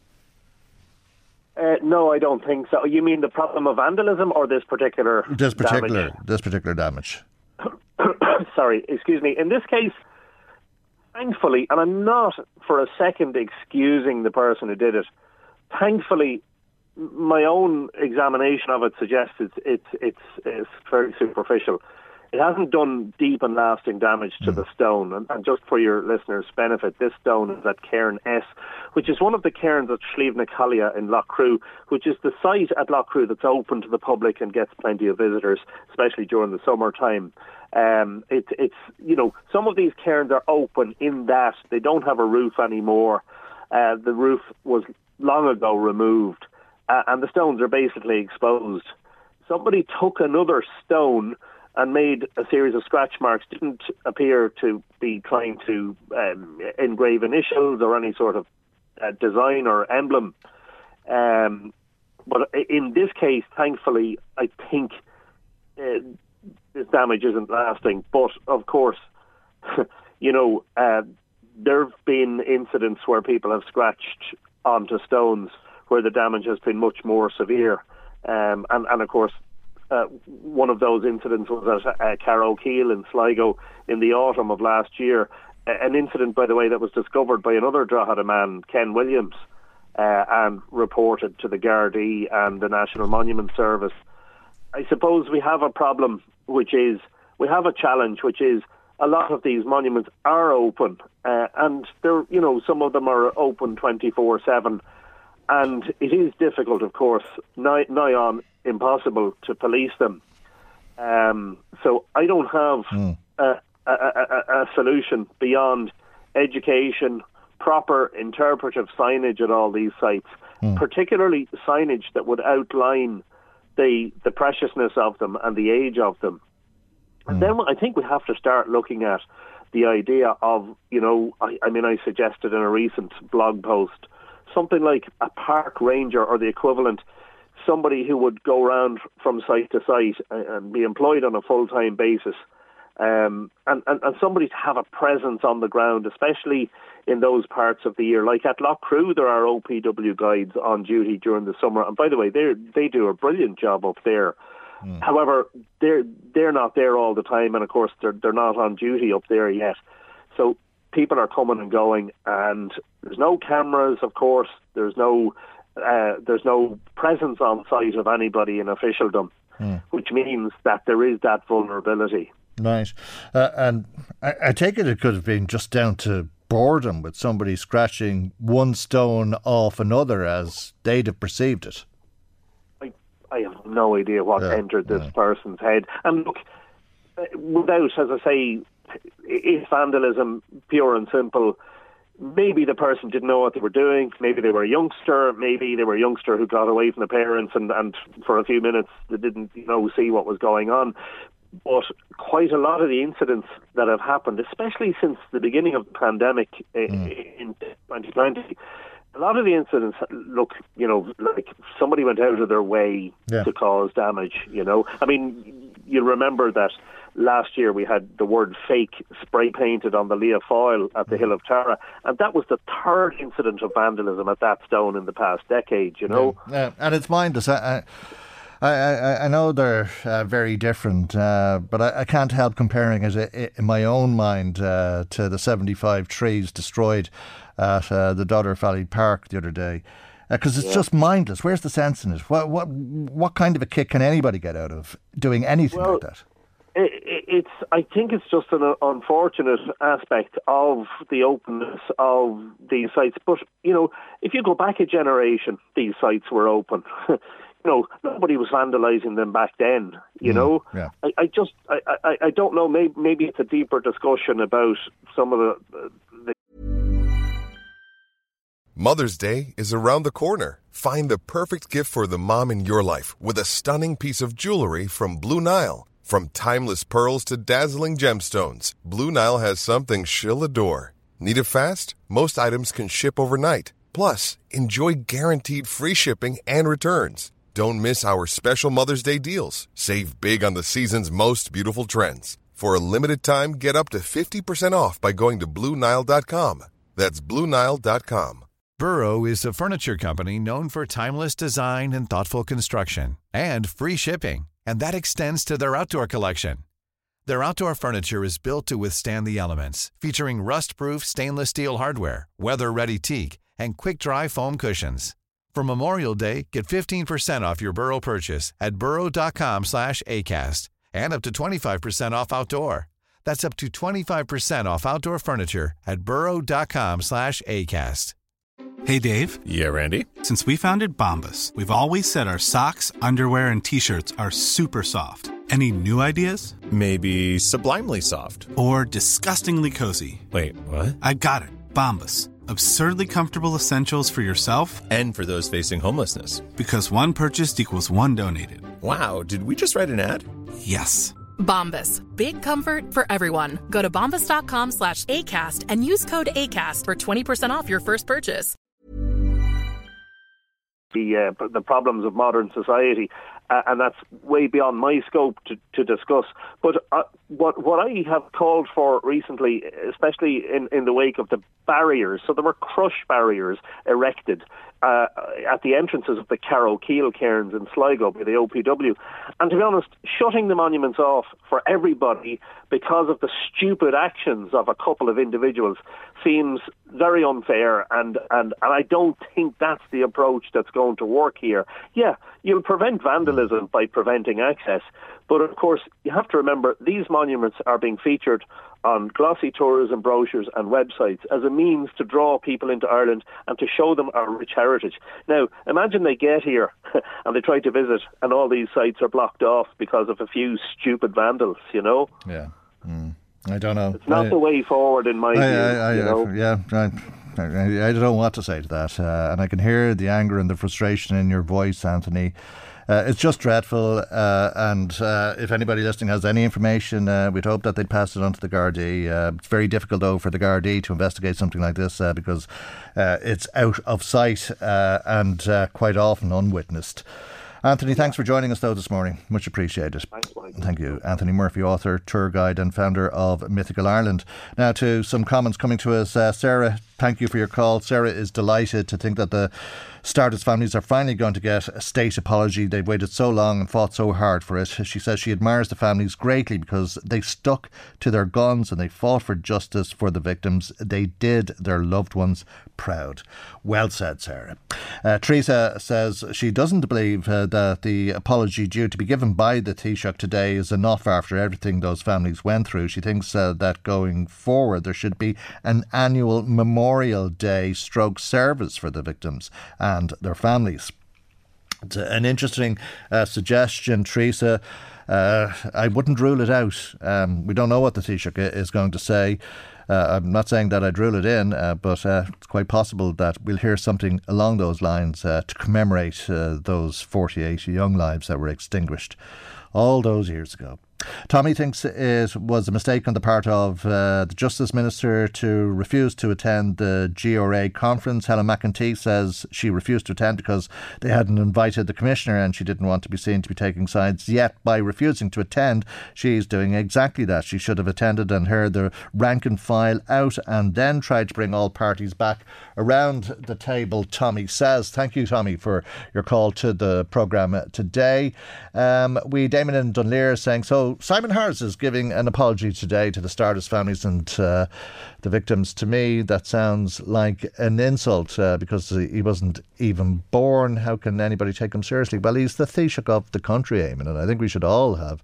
No, I don't think so. You mean the problem of vandalism or this particular damage? Sorry, excuse me. In this case, thankfully, and I'm not for a second excusing the person who did it, thankfully, my own examination of it suggests it's very superficial. It hasn't done deep and lasting damage to the stone. And just for your listeners' benefit, this stone is at Cairn S, which is one of the cairns at Slieve na Caillia in Loughcrew, which is the site at Loughcrew that's open to the public and gets plenty of visitors, especially during the summertime. It's some of these cairns are open in that they don't have a roof anymore. The roof was long ago removed, and the stones are basically exposed. Somebody took another stone and made a series of scratch marks. Didn't appear to be trying to engrave initials or any sort of design or emblem. But in this case, thankfully, I think this damage isn't lasting. But of course, there have been incidents where people have scratched onto stones where the damage has been much more severe. And of course, one of those incidents was at Carrow Keel in Sligo in the autumn of last year. An incident, by the way, that was discovered by another Drogheda man, Ken Williams, and reported to the Gardaí and the National Monument Service. I suppose we have a problem, we have a challenge, which is a lot of these monuments are open, and they're, some of them are open 24/7. And it is difficult, of course, nigh on impossible to police them. So I don't have a solution beyond education, proper interpretive signage at all these sites, particularly signage that would outline the preciousness of them and the age of them. And then I think we have to start looking at the idea of, I suggested in a recent blog post, something like a park ranger or the equivalent, somebody who would go around from site to site and be employed on a full-time basis, and somebody to have a presence on the ground, especially in those parts of the year. Like at Loughcrew, there are OPW guides on duty during the summer, and by the way, they do a brilliant job up there. However, they're not there all the time, and of course they're not on duty up there yet. So people are coming and going, and there's no cameras, of course. There's no presence on site of anybody in officialdom, which means that there is that vulnerability. Right. And I take it could have been just down to boredom with somebody scratching one stone off another as they'd have perceived it. I have no idea what entered this person's head. And look, without, as I say, it's vandalism, pure and simple. Maybe the person didn't know what they were doing. Maybe they were a youngster. Maybe they were a youngster who got away from the parents and for a few minutes they didn't, see what was going on. But quite a lot of the incidents that have happened, especially since the beginning of the pandemic in 2020, a lot of the incidents look, like somebody went out of their way to cause damage, I mean, you remember that last year we had the word fake spray painted on the Leah foil at the Hill of Tara, and that was the third incident of vandalism at that stone in the past decade, Yeah, and it's mindless. I know they're very different, but I can't help comparing it in my own mind to the 75 trees destroyed at the Dodder Valley Park the other day, because it's just mindless. Where's the sense in it? What kind of a kick can anybody get out of doing anything like that? I think it's just an unfortunate aspect of the openness of these sites. But, if you go back a generation, these sites were open. Nobody was vandalising them back then, Yeah. I don't know, maybe it's a deeper discussion about some of the... Mother's Day is around the corner. Find the perfect gift for the mom in your life with a stunning piece of jewelry from Blue Nile. From timeless pearls to dazzling gemstones, Blue Nile has something she'll adore. Need it fast? Most items can ship overnight. Plus, enjoy guaranteed free shipping and returns. Don't miss our special Mother's Day deals. Save big on the season's most beautiful trends. For a limited time, get up to 50% off by going to BlueNile.com. That's BlueNile.com. Burrow is a furniture company known for timeless design and thoughtful construction, and free shipping, and that extends to their outdoor collection. Their outdoor furniture is built to withstand the elements, featuring rust-proof stainless steel hardware, weather-ready teak, and quick-dry foam cushions. For Memorial Day, get 15% off your Burrow purchase at burrow.com/ACAST and up to 25% off outdoor. That's up to 25% off outdoor furniture at burrow.com/ACAST. Hey, Dave. Yeah, Randy. Since we founded Bombas, we've always said our socks, underwear, and T-shirts are super soft. Any new ideas? Maybe sublimely soft. Or disgustingly cozy. Wait, what? I got it. Bombas. Absurdly comfortable essentials for yourself and for those facing homelessness. Because one purchased equals one donated. Wow, did we just write an ad? Yes. Bombas. Big comfort for everyone. Go to bombas.com/ACAST and use code ACAST for 20% off your first purchase. The problems of modern society, and that's way beyond my scope to discuss. But what I have called for recently, especially in the wake of the barriers, so there were crush barriers erected at the entrances of the Carrow Keel cairns in Sligo by the OPW. And to be honest, shutting the monuments off for everybody because of the stupid actions of a couple of individuals seems very unfair, and I don't think that's the approach that's going to work here. Yeah, you'll prevent vandalism by preventing access, but of course you have to remember these monuments are being featured on glossy tourism brochures and websites as a means to draw people into Ireland and to show them our rich heritage. Now, imagine they get here and they try to visit and all these sites are blocked off because of a few stupid vandals, you know? Yeah. I don't know. It's not the way forward in my view, you know? Yeah, I don't know what to say to that. And I can hear the anger and the frustration in your voice, Anthony. It's just dreadful, and if anybody listening has any information, we'd hope that they'd pass it on to the Gardaí. It's very difficult, though, for the Gardaí to investigate something like this because it's out of sight and quite often unwitnessed. Anthony, thanks for joining us, though, this morning. Much appreciated. Thanks, Mike. Thank you. Anthony Murphy, author, tour guide and founder of Mythical Ireland. Now to some comments coming to us. Sarah, thank you for your call. Sarah is delighted to think that the Stardust families are finally going to get a state apology. They've waited so long and fought so hard for it. She says she admires the families greatly because they stuck to their guns and they fought for justice for the victims. They did their loved ones proud. Well said, Sarah. Teresa says she doesn't believe that the apology due to be given by the Taoiseach today is enough after everything those families went through. She thinks that going forward there should be an annual Memorial Day stroke service for the victims and their families. It's an interesting suggestion, Teresa. I wouldn't rule it out. We don't know what the Taoiseach is going to say. I'm not saying that I'd rule it in, but it's quite possible that we'll hear something along those lines to commemorate those 48 young lives that were extinguished all those years ago. Tommy thinks it was a mistake on the part of the Justice Minister to refuse to attend the GRA conference. Helen McEntee says she refused to attend because they hadn't invited the Commissioner and she didn't want to be seen to be taking sides. Yet by refusing to attend, she's doing exactly that. She should have attended and heard the rank and file out and then tried to bring all parties back around the table, Tommy says. Thank you, Tommy, for your call to the programme today. Damon in Dunleer saying, so Simon Harris is giving an apology today to the Stardust families and the victims. To me, that sounds like an insult because he wasn't even born. How can anybody take him seriously? Well, he's the Taoiseach of the country, Eamon, and I think we should all have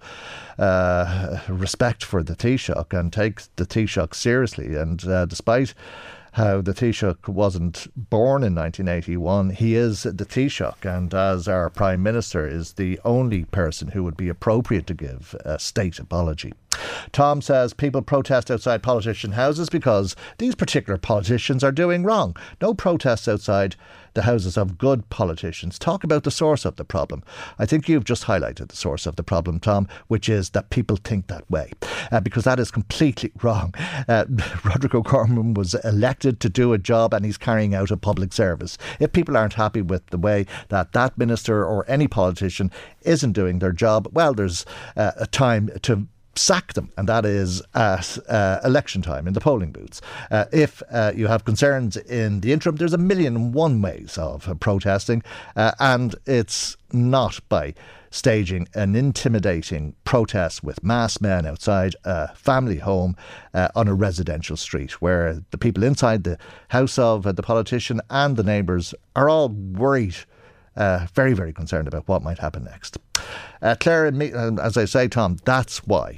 respect for the Taoiseach and take the Taoiseach seriously. And despite how the Taoiseach wasn't born in 1981, he is the Taoiseach, and as our Prime Minister is the only person who would be appropriate to give a state apology. Tom says people protest outside politician houses because these particular politicians are doing wrong. No protests outside the houses of good politicians. Talk about the source of the problem. I think you've just highlighted the source of the problem, Tom, which is that people think that way, because that is completely wrong. Roderick O'Gorman was elected to do a job and he's carrying out a public service. If people aren't happy with the way that minister or any politician isn't doing their job, well, there's a time to sack them, and that is at election time in the polling booths. If you have concerns in the interim, there's 1,000,001 ways of protesting, and it's not by staging an intimidating protest with masked men outside a family home on a residential street where the people inside the house of the politician and the neighbours are all worried, very, very concerned about what might happen next. Claire and me, as I say, Tom, that's why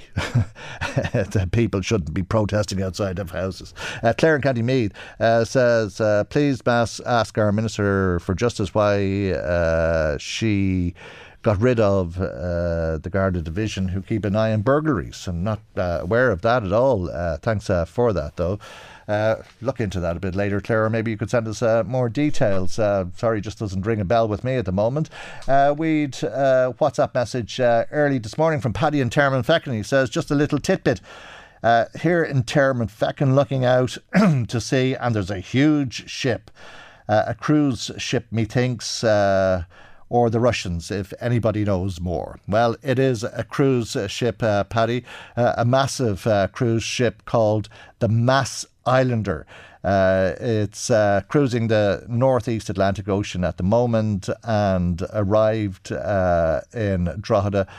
the people shouldn't be protesting outside of houses. Claire in County Meath says, please ask our Minister for Justice why she got rid of the Garda Division who keep an eye on burglaries. I'm not aware of that at all. Thanks for that, though. Look into that a bit later, Claire, or maybe you could send us more details. Sorry, just doesn't ring a bell with me at the moment. We'd WhatsApp message early this morning from Paddy in Termonfeckin. He says, just a little tidbit. Here in Termonfeckin, looking out to sea, and there's a huge ship, a cruise ship, methinks, or the Russians, if anybody knows more. Well, it is a cruise ship, Paddy, a massive cruise ship called the Mass Islander. It's cruising the northeast Atlantic Ocean at the moment and arrived in Drogheda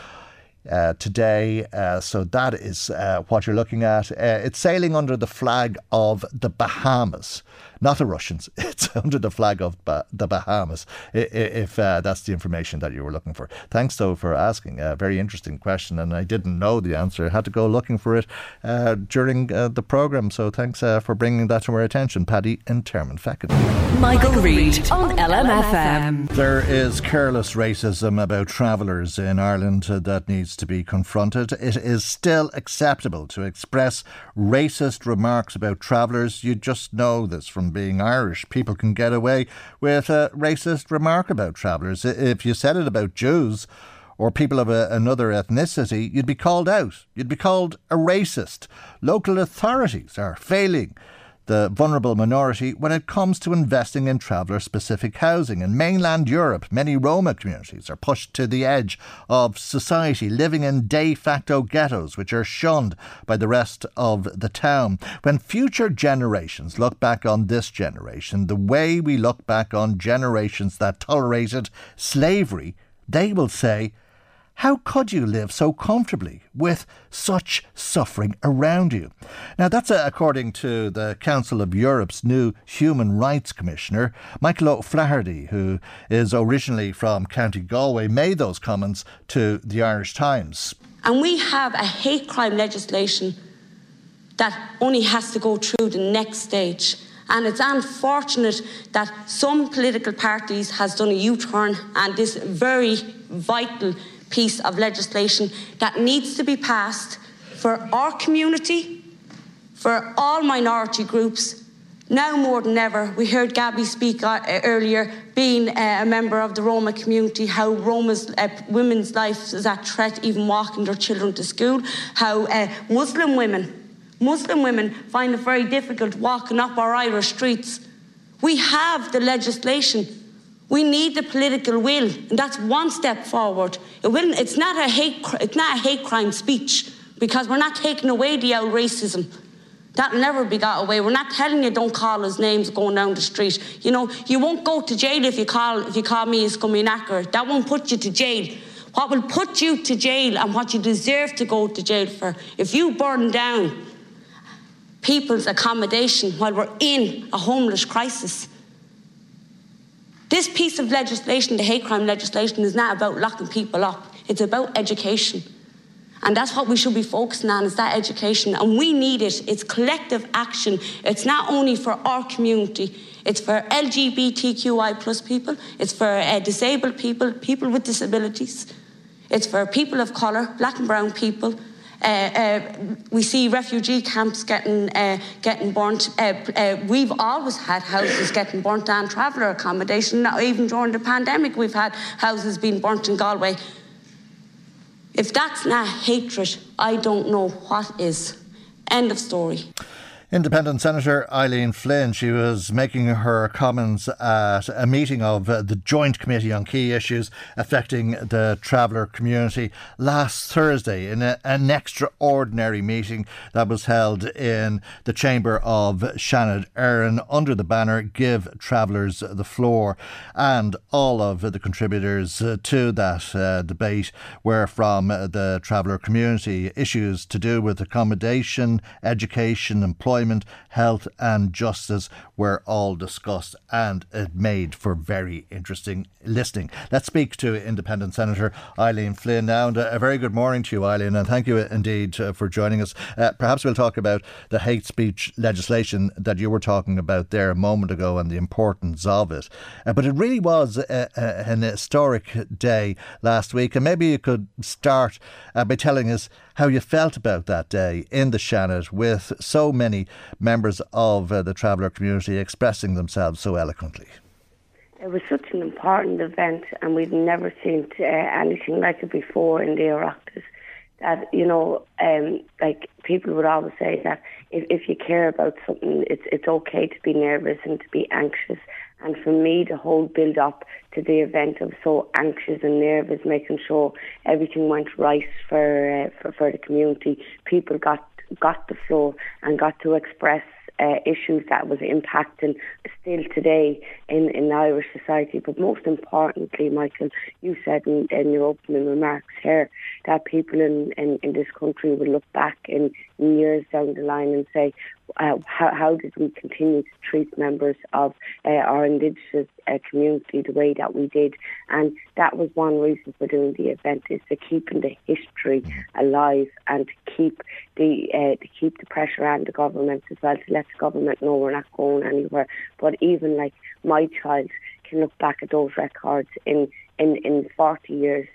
today. So that is what you're looking at. It's sailing under the flag of the Bahamas. Not the Russians. It's under the flag of the Bahamas, if that's the information that you were looking for. Thanks, though, for asking. A very interesting question, and I didn't know the answer. I had to go looking for it during the programme. So thanks for bringing that to our attention, Paddy in Termonfeckin. Michael Reid on LMFM. There is careless racism about travellers in Ireland that needs to be confronted. It is still acceptable to express racist remarks about travellers. You just know this from being Irish. People can get away with a racist remark about travellers. If you said it about Jews or people of another ethnicity, you'd be called out. You'd be called a racist. Local authorities are failing the vulnerable minority when it comes to investing in traveller-specific housing. In mainland Europe, many Roma communities are pushed to the edge of society, living in de facto ghettos which are shunned by the rest of the town. When future generations look back on this generation, the way we look back on generations that tolerated slavery, they will say, how could you live so comfortably with such suffering around you? Now, that's according to the Council of Europe's new Human Rights Commissioner, Michael O'Flaherty, who is originally from County Galway, made those comments to the Irish Times. And we have a hate crime legislation that only has to go through the next stage. And it's unfortunate that some political parties has done a U-turn and this very vital piece of legislation that needs to be passed for our community, for all minority groups. Now more than ever, we heard Gabby speak earlier, being a member of the Roma community, how Roma's women's life is at threat, even walking their children to school, how Muslim women find it very difficult walking up our Irish streets. We have the legislation. We need the political will, and that's one step forward. It's not a hate crime speech, because we're not taking away the old racism. That'll never be got away. We're not telling you don't call us names going down the street. You know, you won't go to jail if you call me a scummy knacker. That won't put you to jail. What will put you to jail and what you deserve to go to jail for, if you burn down people's accommodation while we're in a homeless crisis. This piece of legislation, the hate crime legislation, is not about locking people up. It's about education. And that's what we should be focusing on, is that education. And we need it. It's collective action. It's not only for our community. It's for LGBTQI plus people. It's for disabled people, people with disabilities. It's for people of colour, black and brown people, We see refugee camps getting burnt. We've always had houses getting burnt and traveller accommodation. Now, even during the pandemic, we've had houses being burnt in Galway. If that's not hatred, I don't know what is. End of story. Independent Senator Eileen Flynn, she was making her comments at a meeting of the Joint Committee on Key Issues affecting the traveller community last Thursday in an extraordinary meeting that was held in the chamber of Shannon Erin under the banner Give Travellers the Floor. And all of the contributors to that debate were from the traveller community. Issues to do with accommodation, education, employment, health and justice were all discussed, and it made for very interesting listening. Let's speak to Independent Senator Eileen Flynn now. And a very good morning to you, Eileen, and thank you indeed for joining us. Perhaps we'll talk about the hate speech legislation that you were talking about there a moment ago and the importance of it. But it really was an historic day last week, and maybe you could start by telling us how you felt about that day in the Shannon with so many members of the traveller community expressing themselves so eloquently. It was such an important event, and we've never seen anything like it before in the Oireachtas. That, you know, like people would always say that if you care about something, it's okay to be nervous and to be anxious. And for me, the whole build-up to the event, I was so anxious and nervous, making sure everything went right for the community. People got the floor and got to express issues that was impacting still today in Irish society. But most importantly, Michael, you said in your opening remarks here that people in this country will look back in years down the line and say, how did we continue to treat members of our Indigenous community the way that we did? And that was one reason for doing the event, is to keeping the history alive and to keep the pressure on the government as well, to let the government know we're not going anywhere. But even like my child can look back at those records in 40 years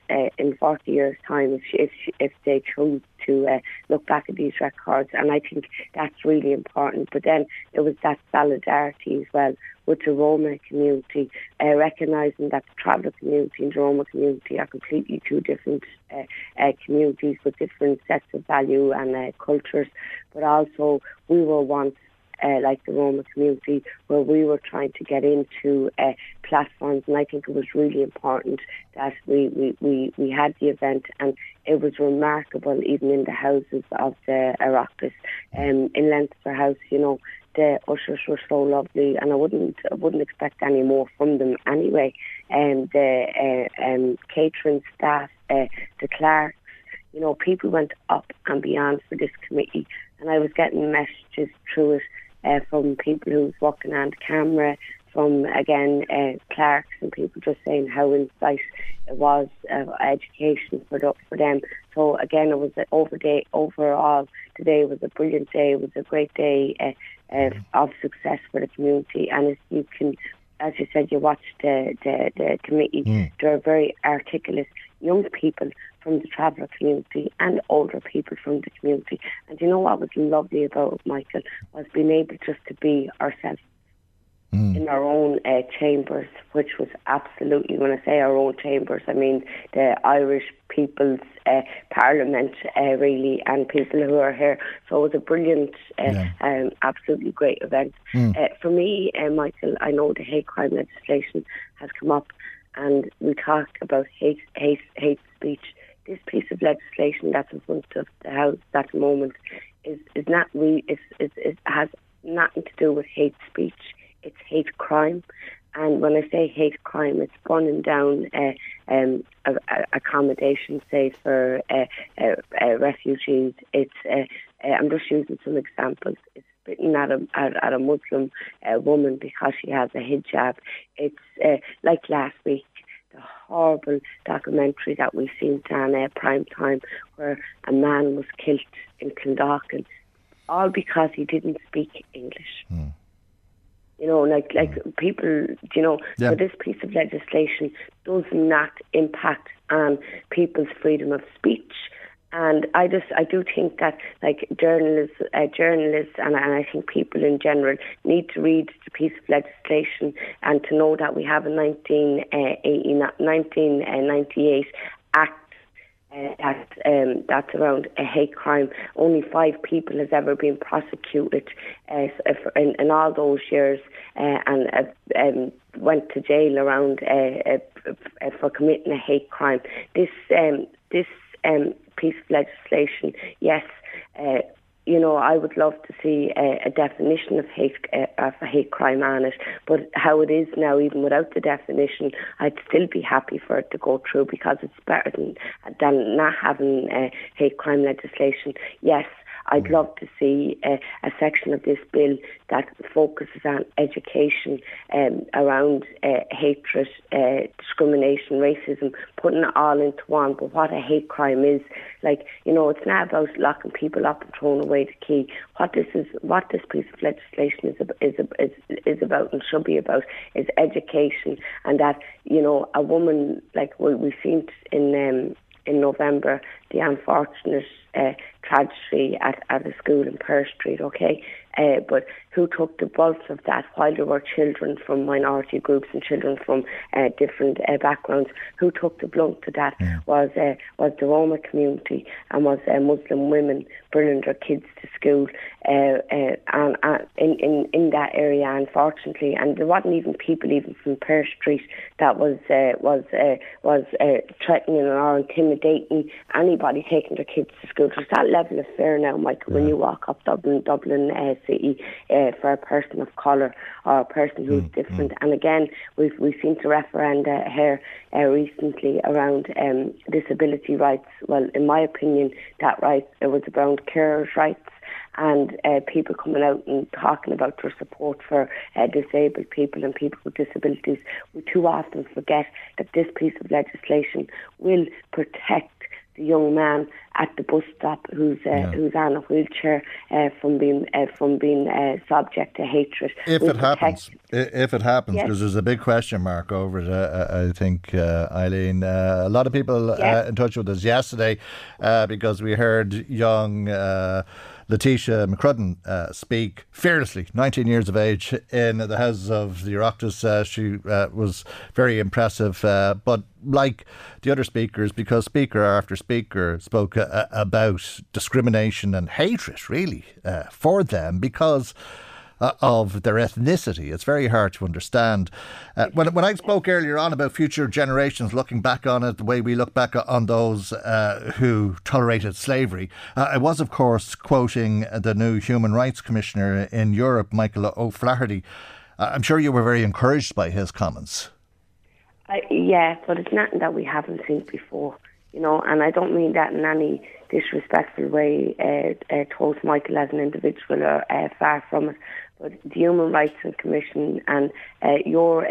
time if they choose to look back at these records. And I think that's really important. But then there was that solidarity as well with the Roma community, recognising that the traveller community and the Roma community are completely two different communities with different sets of value and cultures. But also we were once like the Roma community, where we were trying to get into platforms, and I think it was really important that we had the event, and it was remarkable even in the houses of the Oireachtas. In Leinster House, you know, the ushers were so lovely, and I wouldn't expect any more from them anyway. And the catering staff, the clerks, you know, people went up and beyond for this committee, and I was getting messages through it from people who was walking on the camera, from again clerks and people just saying how insight it was education for them. So again, it was overall today was a brilliant day. It was a great day of success for the community. And if you can, as you said, you watched the committee, they're very articulate young people from the traveller community and older people from the community. And you know what was lovely about it, Michael, was being able just to be ourselves in our own chambers, which was absolutely, when I say our own chambers, I mean the Irish People's Parliament, really, and people who are here. So it was a brilliant, absolutely great event. For me, Michael, I know the hate crime legislation has come up, and we talk about hate speech. This piece of legislation that's in front of the House at the moment is not really. It has nothing to do with hate speech. It's hate crime, and when I say hate crime, it's burning down accommodation, say for refugees. It's I'm just using some examples. It's spitting at a Muslim woman because she has a hijab. It's like last week, the horrible documentary that we've seen on prime time, where a man was killed in Clondalkin, all because he didn't speak English. You know, like people, you know, so this piece of legislation does not impact on people's freedom of speech And I do think that like journalists and I think people in general need to read the piece of legislation and to know that we have a 1998 Act that's around a hate crime. Only 5 people has ever been prosecuted in all those years and went to jail around for committing a hate crime. This piece of legislation, yes, I would love to see a definition of a hate crime on it, but how it is now, even without the definition, I'd still be happy for it to go through because it's better than not having hate crime legislation. Yes, I'd love to see a section of this bill that focuses on education around hatred, discrimination, racism, putting it all into one. But what a hate crime is, it's not about locking people up and throwing away the key. What this piece of legislation is about and should be about is education, and that a woman, like we've seen in November, the unfortunate tragedy at a school in Pear Street, but who took the brunt of that while there were children from minority groups and children from different backgrounds? Who took the blunt of that was the Roma community and was Muslim women bringing their kids to school and in that area, unfortunately. And there wasn't even people even from Pear Street that was threatening or intimidating anybody taking their kids to school. There's that level of fear now, Michael, when you walk up Dublin City for a person of colour or a person who's different. And again, we've seen the referenda here recently around disability rights. Well, in my opinion, that right, it was around carers' rights and people coming out and talking about their support for disabled people and people with disabilities. We too often forget that this piece of legislation will protect the young man at the bus stop who's on a wheelchair from being subject to hatred. If it happens, because there's a big question mark over it, I think, Eileen. A lot of people in touch with us yesterday because we heard young Letitia McCrudden speak fearlessly, 19 years of age, in the Houses of the Oireachtas. She was very impressive, but like the other speakers, because speaker after speaker spoke about discrimination and hatred, really, for them because of their ethnicity. It's very hard to understand. When I spoke earlier on about future generations looking back on it, the way we look back on those who tolerated slavery, I was, of course, quoting the new Human Rights Commissioner in Europe, Michael O'Flaherty. I'm sure you were very encouraged by his comments. Yeah, but it's nothing that we haven't seen before, and I don't mean that in any disrespectful way towards Michael as an individual, or far from it. But the Human Rights Commission and your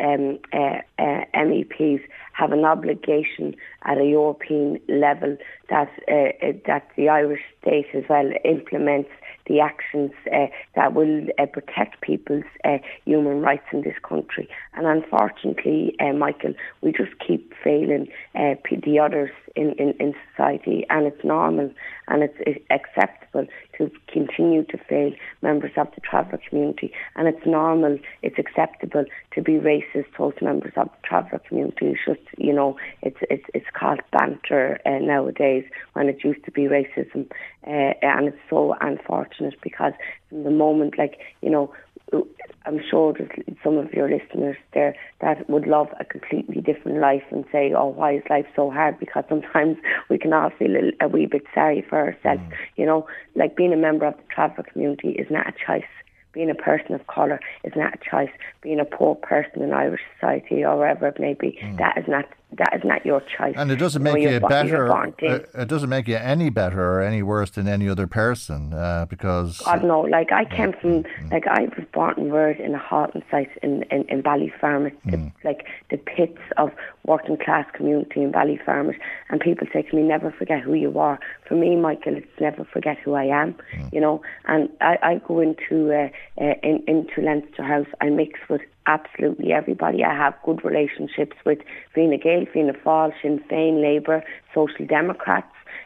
MEPs have an obligation at a European level that the Irish state as well implements the actions that will protect people's human rights in this country. And unfortunately, Michael, we just keep failing the others in society, and it's normal and it's acceptable to continue to fail members of the traveller community, and it's normal, it's acceptable to be racist towards members of the traveller community. It's just, it's called banter nowadays when it used to be racism, and it's so unfortunate because from the moment, I'm sure there's some of your listeners there that would love a completely different life and say, oh, why is life so hard? Because sometimes we can all feel a wee bit sorry for ourselves. Being a member of the traveller community is not a choice. Being a person of colour is not a choice. Being a poor person in Irish society or wherever it may be, that is not your choice. And it doesn't make you better. It doesn't make you any better or any worse than any other person because. God no! I came from I was born and reared in a halting site in Ballyfermot, the pits of working class community in Ballyfermot, and people say to me, "Never forget who you are." For me, Michael, it's never forget who I am. And I go into Leinster House. I mix with absolutely everybody. I have good relationships with Fine Gael, Fianna Fáil, Sinn Féin, Labour, Social Democrats,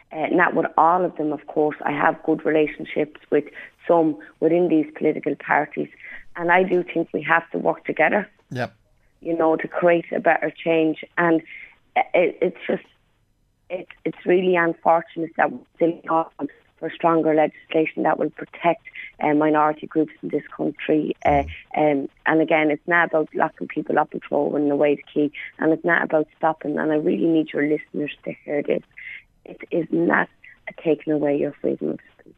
Not with all of them, of course. I have good relationships with some within these political parties, and I do think we have to work together. Yep. To create a better change. And it's really unfortunate that we're still calling for stronger legislation that will protect minority groups in this country. And again, it's not about locking people up and throwing away the key, and it's not about stopping. And I really need your listeners to hear this. It is not taking away your freedom of speech.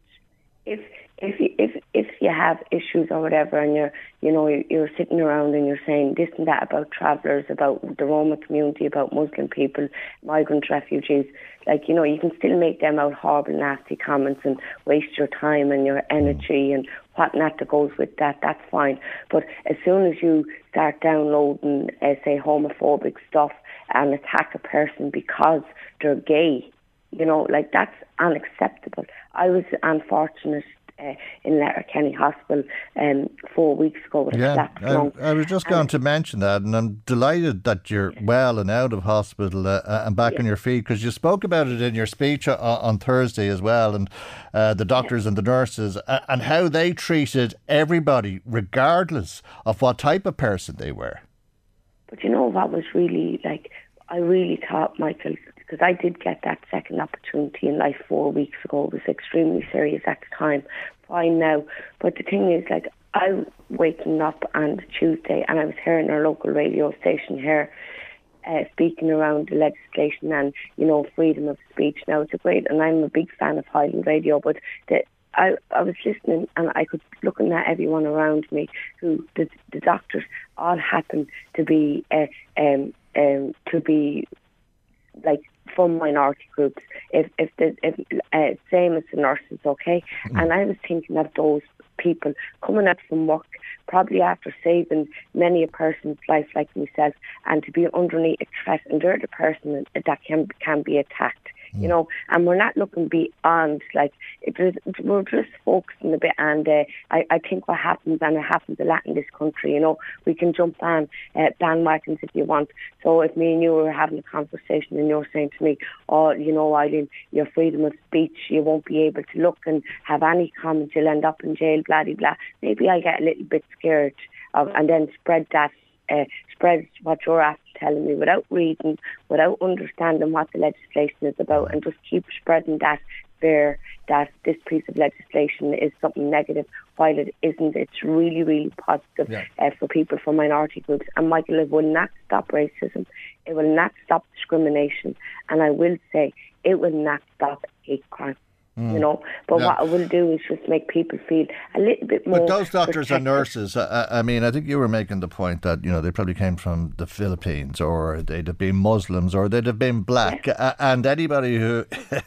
If you have issues or whatever, and you're sitting around and you're saying this and that about travellers, about the Roma community, about Muslim people, migrant refugees, you can still make them out horrible, nasty comments and waste your time and your energy and whatnot that goes with that. That's fine. But as soon as you start downloading, say, homophobic stuff and attack a person because they're gay, that's unacceptable. I was unfortunate in Letterkenny Hospital 4 weeks ago with a flat lung. I was just going to mention that, and I'm delighted that you're well and out of hospital and back on your feet, because you spoke about it in your speech on Thursday as well, and the doctors and the nurses and how they treated everybody regardless of what type of person they were. But what was really I really thought, Michael, because I did get that second opportunity in life 4 weeks ago. It was extremely serious at the time. Fine now. But the thing is, I was waking up on Tuesday and I was hearing our local radio station here speaking around the legislation and, freedom of speech. Now, it's great, and I'm a big fan of Highland Radio, but I was listening and I could looking at everyone around me who the doctors all happen to be from minority groups. If same as the nurses, okay. And I was thinking of those people coming out from work, probably after saving many a person's life like myself, and to be underneath a threat, and they're the person that can be attacked. And we're not looking beyond, we're just focusing a bit, and I think what happens, and it happens a lot in this country, we can jump on bandwagons if you want. So if me and you were having a conversation and you're saying to me, Eileen, your freedom of speech, you won't be able to look and have any comments, you'll end up in jail, blah, blah, blah. Maybe I get a little bit scared and then spread what you're after telling me without reading, without understanding what the legislation is about, and just keep spreading that fear that this piece of legislation is something negative, while it isn't. It's really, really positive for people from minority groups. And Michael, it will not stop racism, it will not stop discrimination, and I will say it will not stop hate crime. But what it will do is just make people feel a little bit more. But those doctors protected. and nurses, I think you were making the point that they probably came from the Philippines, or they'd have been Muslims, or they'd have been black, and anybody who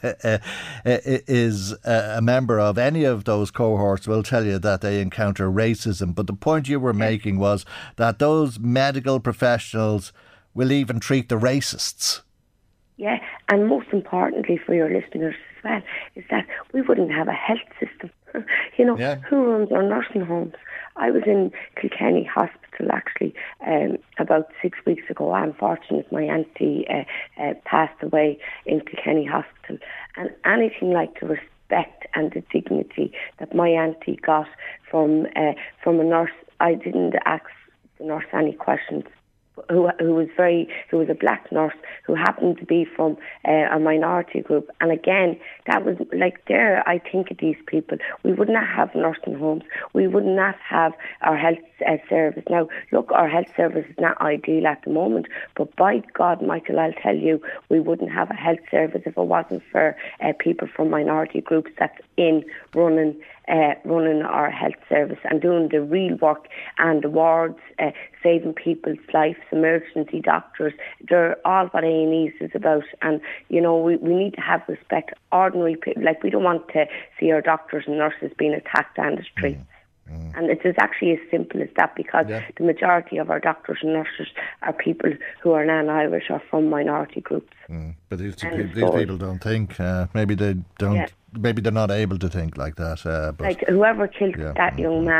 is a member of any of those cohorts will tell you that they encounter racism. But the point you were making was that those medical professionals will even treat the racists. Yeah, and most importantly for your listeners as well, is that we wouldn't have a health system. Who runs our nursing homes? I was in Kilkenny Hospital actually about 6 weeks ago. Unfortunately, my auntie passed away in Kilkenny Hospital, and anything like the respect and the dignity that my auntie got from a nurse, I didn't ask the nurse any questions. Who was a black nurse who happened to be from a minority group. And again, that was I think of these people, we would not have nursing homes, we would not have our health service. Now look, our health service is not ideal at the moment, but by God, Michael, I'll tell you, we wouldn't have a health service if it wasn't for people from minority groups that's in running our health service and doing the real work, and the wards, saving people's lives, emergency doctors. They're all what A&Es is about. And, we need to have respect. Ordinary people, we don't want to see our doctors and nurses being attacked on the street. And it is actually as simple as that, because the majority of our doctors and nurses are people who are non-Irish or from minority groups. But these people don't think. Maybe they don't. Maybe they're not able to think like that. But whoever killed that young man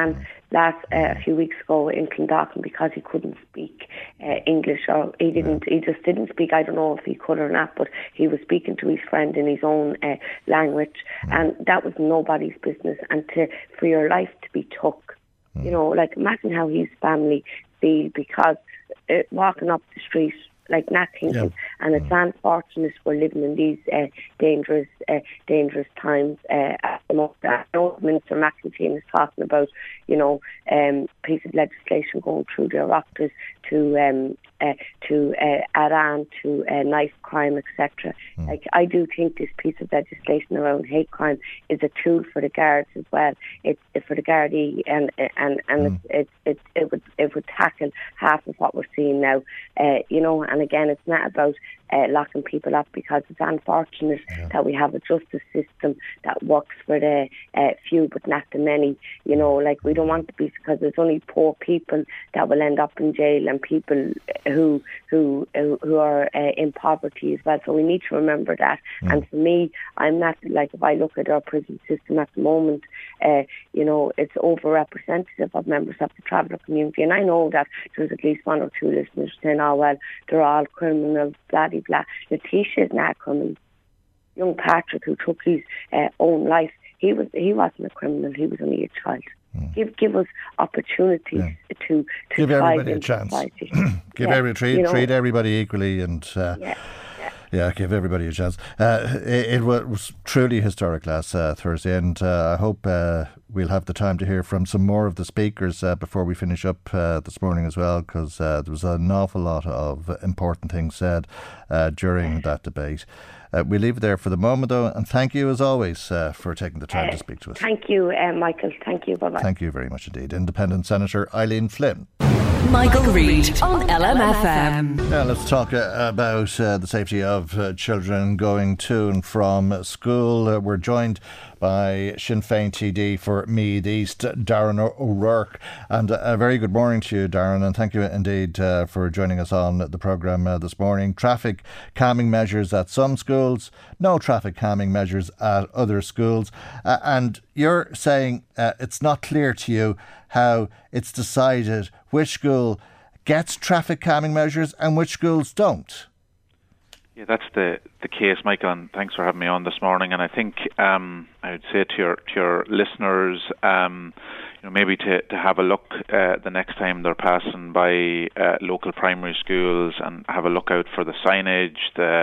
a few weeks ago in Clondalkin because he couldn't speak English, or he just didn't speak. I don't know if he could or not, but he was speaking to his friend in his own language, and that was nobody's business. And for your life to be took, you know, like imagine how his family feel, because walking up the street like not thinking, and it's unfortunate we're living in these dangerous times at the moment. I know Minister McEntee is talking about, you know, piece of legislation going through the Oireachtas to add on to knife crime, etc. Like, I do think this piece of legislation around hate crime is a tool for the guards as well. It's for the Gardaí, and it would tackle half of what we're seeing now. You know, and again, it's not about locking people up, because it's unfortunate that we have a justice system that works for the few but not the many. You know, like, we don't want to be, because there's only poor people that will end up in jail, and people who are in poverty as well. So we need to remember that. And for me, I'm not, like, if I look at our prison system at the moment, you know, it's over-representative of members of the traveller community. And I know that there's at least one or two listeners saying, oh, well, they're all criminals, blah, blah, blah. Letitia is not a criminal. Young Patrick, who took his own life, he wasn't a criminal, he was only a child. Give us opportunities to give everybody a chance. Treat everybody equally, and give everybody a chance. It was truly historic last Thursday, and I hope we'll have the time to hear from some more of the speakers before we finish up this morning as well, because there was an awful lot of important things said during that debate. We'll leave it there for the moment, though, and thank you as always for taking the time to speak to us. Thank you, Michael. Thank you. Bye-bye. Thank you very much indeed. Independent Senator Eileen Flynn. Michael Reid on LMFM. Now let's talk about the safety of children going to and from school. We're joined by Sinn Féin TD for Meath East, Darren O'Rourke. And a very good morning to you, Darren, and thank you indeed for joining us on the programme this morning. Traffic calming measures at some schools, no traffic calming measures at other schools. And you're saying it's not clear to you how it's decided which school gets traffic calming measures and which schools don't. Yeah, that's the case, Michael, and thanks for having me on this morning. And I think I would say to your listeners, maybe to have a look the next time they're passing by local primary schools, and have a look out for the signage,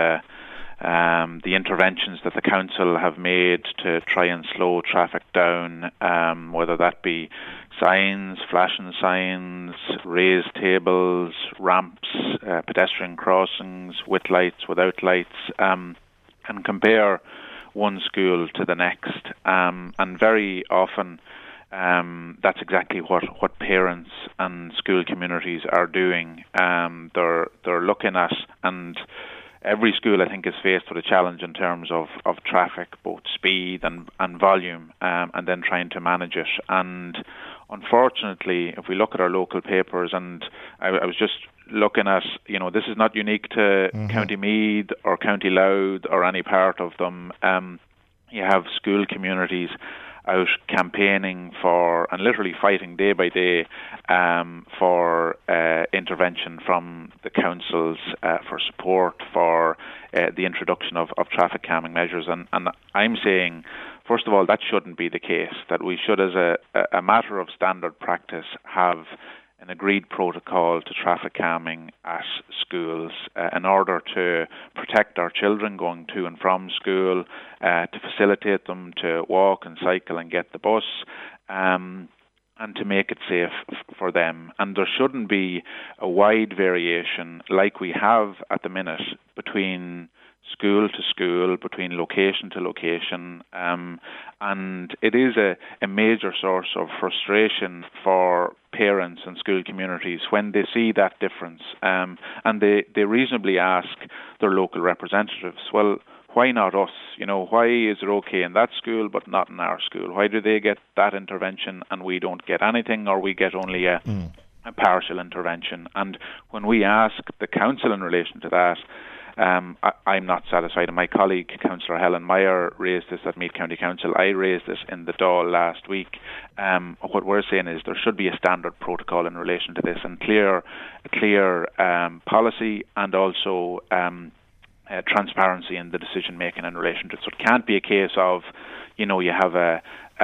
the interventions that the council have made to try and slow traffic down, whether that be signs, flashing signs, raised tables, ramps, pedestrian crossings, with lights, without lights, and compare one school to the next. And very often that's exactly what parents and school communities are doing. They're looking at, and every school, I think, is faced with a challenge in terms of traffic, both speed and volume, and then trying to manage it. And unfortunately, if we look at our local papers, and I was just looking at, this is not unique to County Meath or County Louth or any part of them. You have school communities out campaigning for, and literally fighting day by day, for intervention from the councils, for support for the introduction of traffic calming measures. And I'm saying, first of all, that shouldn't be the case, that we should, as a matter of standard practice, have an agreed protocol to traffic calming at schools in order to protect our children going to and from school, to facilitate them to walk and cycle and get the bus, and to make it safe for them. And there shouldn't be a wide variation like we have at the minute between school to school, between location to location, and it is a major source of frustration for parents and school communities when they see that difference, and they reasonably ask their local representatives, well, why not us? Why is it okay in that school but not in our school? Why do they get that intervention and we don't get anything, or we get only a partial intervention? And when we ask the council in relation to that, I'm not satisfied. And my colleague, Councillor Helen Meyer, raised this at Meath County Council. I raised it in the Dáil last week. What we're saying is there should be a standard protocol in relation to this, and a clear policy, and also transparency in the decision making in relation to it. So it can't be a case of, you have a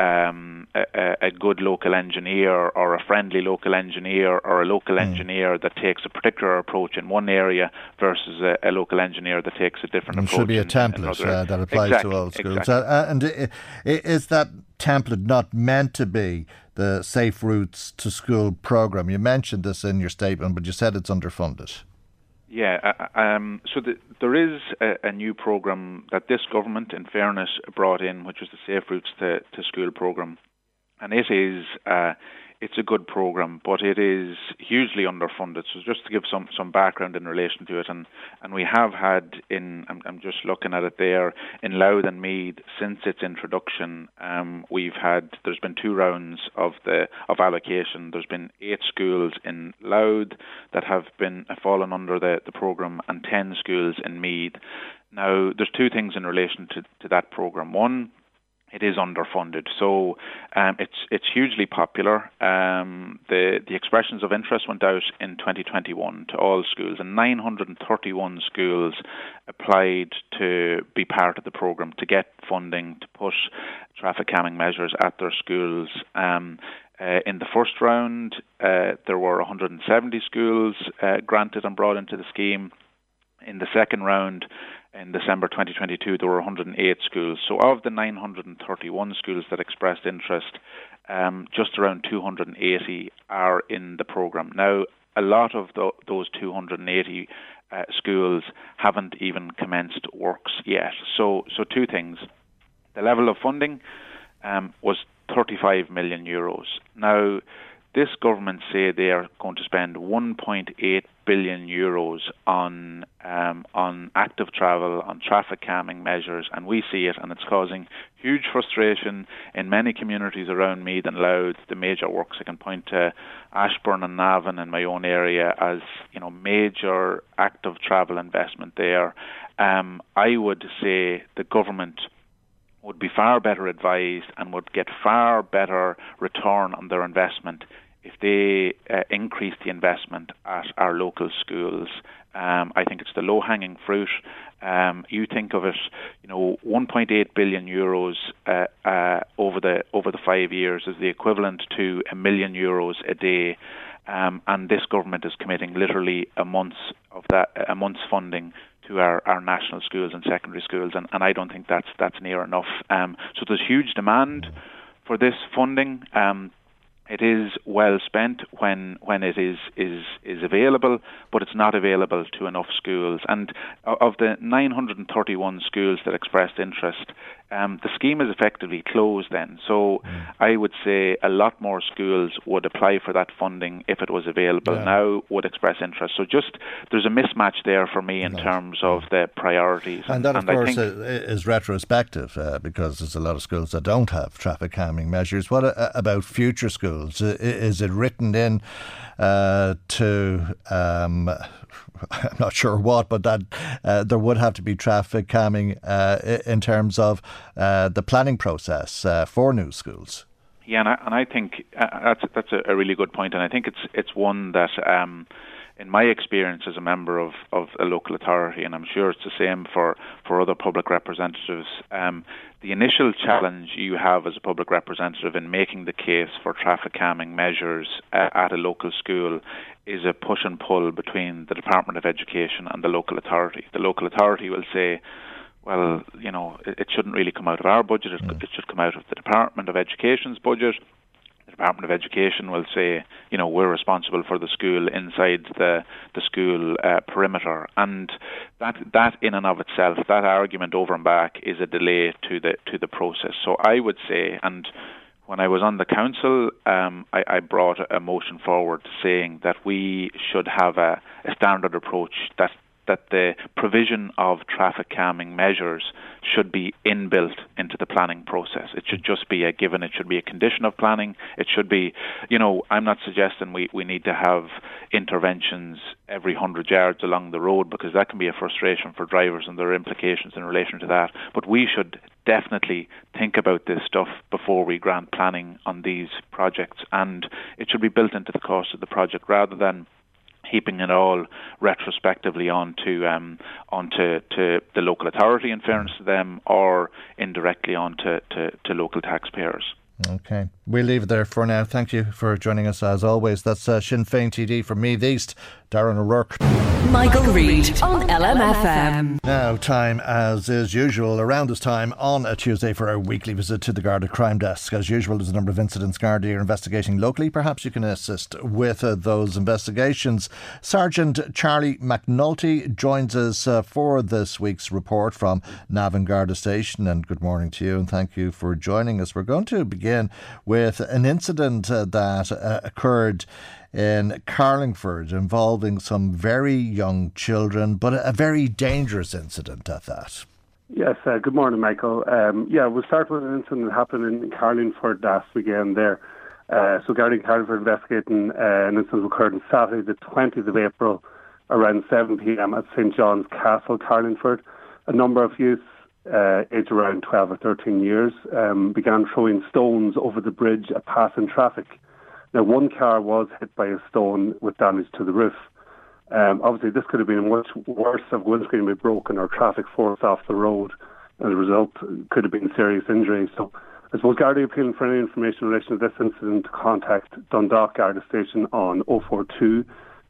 good local engineer or a friendly local engineer or a local engineer that takes a particular approach in one area versus a local engineer that takes a different approach. It should be a template that applies to all schools. Exactly. And is that template not meant to be the Safe Routes to School programme? You mentioned this in your statement, but you said it's underfunded. Yeah, so there is a new programme that this government, in fairness, brought in, which was the Safe Routes to School programme. And it is it's a good programme, but it is hugely underfunded. So just to give some background in relation to it, and we have had I'm just looking at it there, in Louth and Meath, since its introduction, there's been 2 rounds of allocation. There's been 8 schools in Louth that have fallen under the programme, and 10 schools in Meath. Now, there's 2 things in relation to that programme. One, it is underfunded, so it's hugely popular. The expressions of interest went out in 2021 to all schools, and 931 schools applied to be part of the programme, to get funding to push traffic calming measures at their schools. In the first round, there were 170 schools granted and brought into the scheme. In the second round, in December 2022, there were 108 schools. So of the 931 schools that expressed interest, just around 280 are in the programme. Now, a lot of those 280 schools haven't even commenced works yet. So 2 things. The level of funding was €35 million. Now, this government say they are going to spend €1.8 billion on active travel, on traffic calming measures, and we see it, and it's causing huge frustration in many communities around Meath and Louth. The major works, I can point to Ashbourne and Navan in my own area as major active travel investment there. I would say the government would be far better advised and would get far better return on their investment if they increase the investment at our local schools. I think it's the low-hanging fruit. You think of it, €1.8 billion over the 5 years is the equivalent to €1 million a day, and this government is committing literally a month's funding to our national schools and secondary schools, and I don't think that's near enough. So there's huge demand for this funding. It is well spent when it is available, but it's not available to enough schools. And of the 931 schools that expressed interest, the scheme is effectively closed then. So I would say a lot more schools would apply for that funding if it was available now, would express interest. So just there's a mismatch there for me in terms of the priorities. And that, of course, is retrospective because there's a lot of schools that don't have traffic calming measures. What about future schools? Is it written in to... I'm not sure what, but that there would have to be traffic calming in terms of the planning process for new schools. Yeah, and I think that's a really good point, and I think it's one that, in my experience as a member of a local authority, and I'm sure it's the same for other public representatives, the initial challenge you have as a public representative in making the case for traffic calming measures at a local school is a push and pull between the Department of Education and the local authority. The local authority will say, well, it shouldn't really come out of our budget, it should come out of the Department of Education's budget. The Department of Education will say, we're responsible for the school inside the school perimeter, and that in and of itself, that argument over and back, is a delay to the process. So I would say, and when I was on the council, I brought a motion forward saying that we should have a standard approach that that the provision of traffic calming measures should be inbuilt into the planning process. It should just be a given. It should be a condition of planning. It should be, I'm not suggesting we need to have interventions every 100 yards along the road, because that can be a frustration for drivers and there are implications in relation to that. But we should definitely think about this stuff before we grant planning on these projects, and it should be built into the cost of the project rather than heaping it all retrospectively onto the local authority, in fairness to them, or indirectly onto to local taxpayers. Okay, we'll leave it there for now. Thank you for joining us as always. That's Sinn Féin TD from Meath East, Darren O'Rourke. Michael Reid on LMFM. Now, time as is usual around this time on a Tuesday for our weekly visit to the Garda Crime Desk. As usual, there's a number of incidents Garda are investigating locally. Perhaps you can assist with those investigations. Sergeant Charlie McNulty joins us for this week's report from Navan Garda Station. And good morning to you and thank you for joining us. We're going to begin with an incident that occurred in Carlingford involving some very young children, but a very dangerous incident at that. Yes, good morning, Michael. We'll start with an incident that happened in Carlingford last weekend there. So Garda Carlingford investigating an incident occurred on Saturday the 20th of April around 7 p.m. at St John's Castle, Carlingford. A number of youths aged around 12 or 13 years began throwing stones over the bridge at passing traffic. Now, one car was hit by a stone with damage to the roof. Obviously, this could have been much worse if windscreen had been broken or traffic forced off the road. As a result, could have been serious injury. So, I suppose Garda appealing for any information in relation to this incident to contact Dundalk Garda Station on 042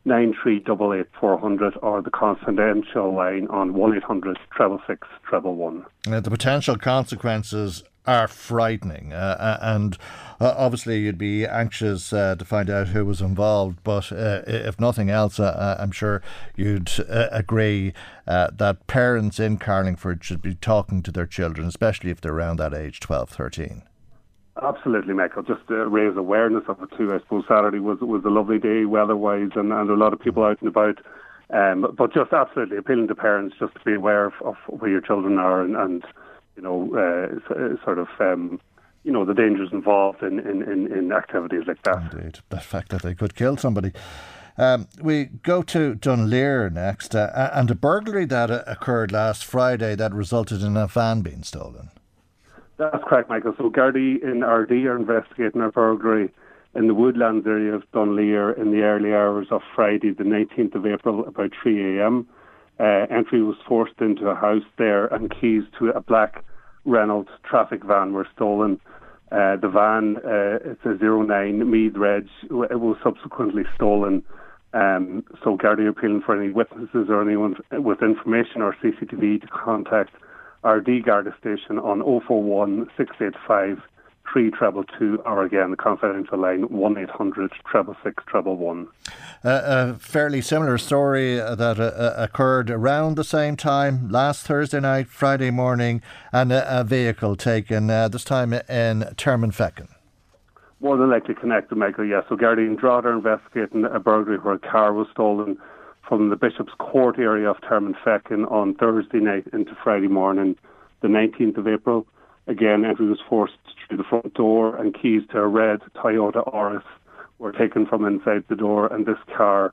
9388 400 or the confidential line on 1800 666 111. The potential consequences are frightening, and obviously you'd be anxious to find out who was involved, but if nothing else, I'm sure you'd agree that parents in Carlingford should be talking to their children, especially if they're around that age, 12, 13. Absolutely, Michael. Just to raise awareness of it too. I suppose Saturday was a lovely day weather-wise and a lot of people out and about. But just absolutely appealing to parents just to be aware of where your children are and the dangers involved in activities like that. Indeed. The fact that they could kill somebody. We go to Dunleer next, and a burglary that occurred last Friday that resulted in a van being stolen. That's correct, Michael. So Garda in RD are investigating a burglary in the Woodlands area of Dunleer in the early hours of Friday the 19th of April about 3 a.m. Entry was forced into a house there and keys to a black Reynolds traffic van were stolen. The van, it's a 09 Meath Reg, it was subsequently stolen. So Garda appealing for any witnesses or anyone with information or CCTV to contact RD Garda Station on 041 685 3222 or again the confidential line 1800 666 111. A fairly similar story that occurred around the same time last Thursday night, Friday morning, and a vehicle taken, this time in Termonfeckin. More than likely connected, Michael, yes. So Garda and Drogheda are investigating a burglary where a car was stolen from the Bishop's Court area of Termonfeckin on Thursday night into Friday morning, the 19th of April. Again, entry was forced through the front door and keys to a red Toyota Auris were taken from inside the door, and this car,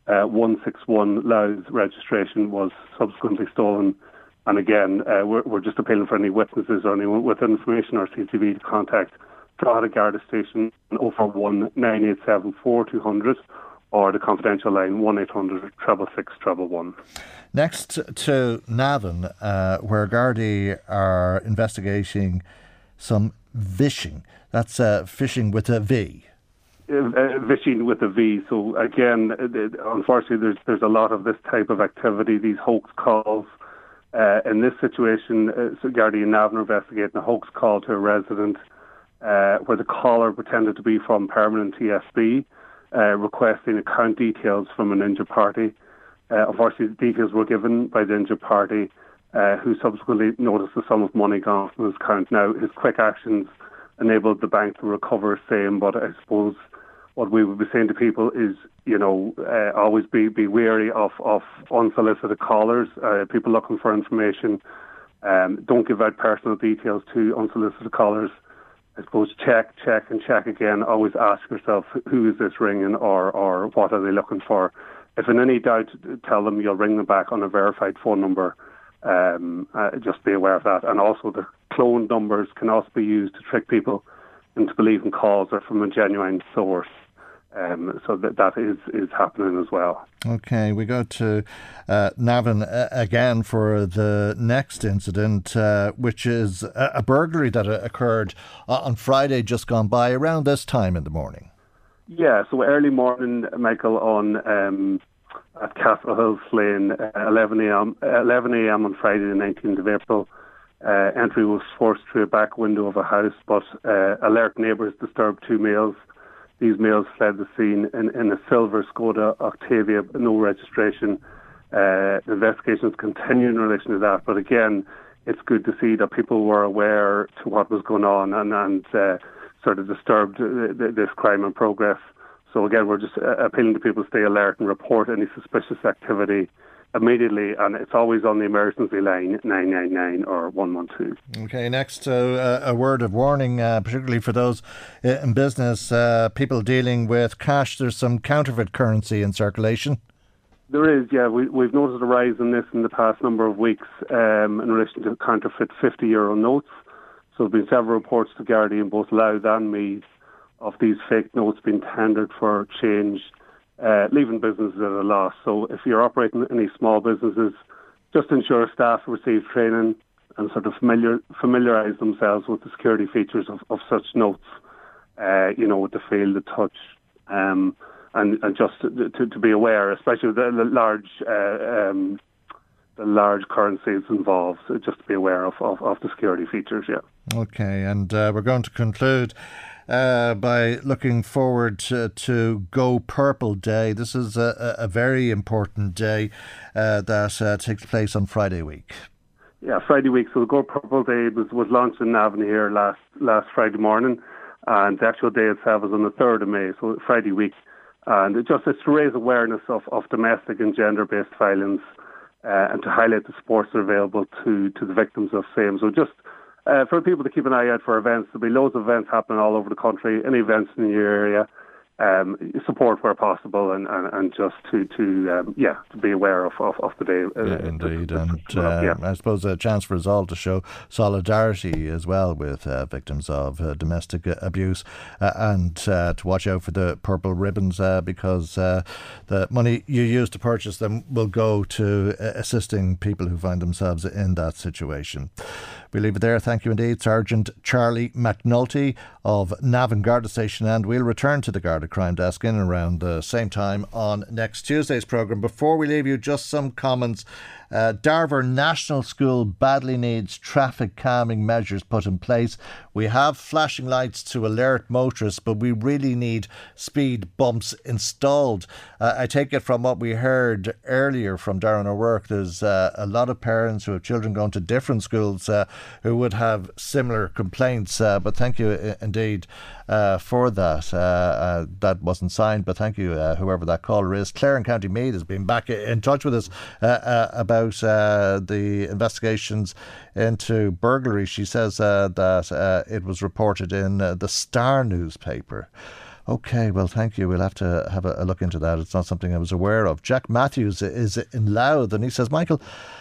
161 Louth registration, was subsequently stolen. And again, we're just appealing for any witnesses or anyone with information or CCTV to contact Drogheda Garda Station 041 9874 4200 or the confidential line 1800 666 111. Next to Navan, where Gardaí are investigating some vishing. That's fishing with a V. Vishing with a V. So again, unfortunately, there's a lot of this type of activity, these hoax calls. In this situation, Gardaí in Navan are investigating a hoax call to a resident where the caller pretended to be from Permanent TSB, requesting account details from an injured party. Unfortunately, the details were given by the injured party, who subsequently noticed the sum of money gone from his account. Now, his quick actions enabled the bank to recover same, but I suppose what we would be saying to people is, always be wary of unsolicited callers, people looking for information. Don't give out personal details to unsolicited callers. I suppose check again. Always ask yourself, who is this ringing, or what are they looking for? If in any doubt, tell them you'll ring them back on a verified phone number. Just be aware of that. And also the cloned numbers can also be used to trick people into believing calls are from a genuine source. So that is happening as well. Okay, we go to Navan again for the next incident, which is a burglary that occurred on Friday just gone by around this time in the morning. Yeah, so early morning, Michael, at Castle Hills Lane, 11 a.m. on Friday the 19th of April. Entry was forced through a back window of a house, but alert neighbours disturbed two males. These males fled the scene in a silver Skoda Octavia, no registration. The investigations continue in relation to that, but again, it's good to see that people were aware to what was going on and sort of disturbed this crime in progress. So again, we're just appealing to people to stay alert and report any suspicious activity immediately, and it's always on the emergency line 999 or 112. Okay, next a word of warning, particularly for those in business, people dealing with cash. There's some counterfeit currency in circulation. There is, yeah. We've noticed a rise in this in the past number of weeks in relation to counterfeit €50 notes. So there have been several reports to Gardaí in both Louth and Meath of these fake notes being tendered for change, leaving businesses at a loss. So if you're operating any small businesses, just ensure staff receive training and sort of familiarise themselves with the security features of such notes, with the feel, the touch, and just to be aware, especially with the large currencies involved, just to be aware of the security features, yeah. Okay, and we're going to conclude by looking forward to Go Purple Day. This is a very important day that takes place on Friday week. Yeah, Friday week. So the Go Purple Day was launched in Navan here last Friday morning, and the actual day itself is on the 3rd of May, so Friday week. And it's to raise awareness of domestic and gender-based violence and to highlight the supports that are available to the victims of same. So just for people to keep an eye out for events. There'll be loads of events happening all over the country. Any events in your area, support where possible, and just to be aware of the day. Indeed, and I suppose a chance for us all to show solidarity as well with victims of domestic abuse, and to watch out for the purple ribbons, because the money you use to purchase them will go to assisting people who find themselves in that situation. We'll leave it there. Thank you indeed, Sergeant Charlie McNulty of Navan Garda Station, and we'll return to the Garda Crime Desk in and around the same time on next Tuesday's programme. Before we leave you, just some comments. Darver National School badly needs traffic calming measures put in place. We have flashing lights to alert motorists, but we really need speed bumps installed. I take it from what we heard earlier from Darren O'Rourke, there's a lot of parents who have children going to different schools who would have similar complaints. But thank you indeed for that. That wasn't signed, but thank you, whoever that caller is. Clare in County Meath has been back in touch with us about the investigations into burglary. She says that it was reported in the Star newspaper. OK, well, thank you. We'll have to have a look into that. It's not something I was aware of. Jack Matthews is in Louth, and he says, Michael,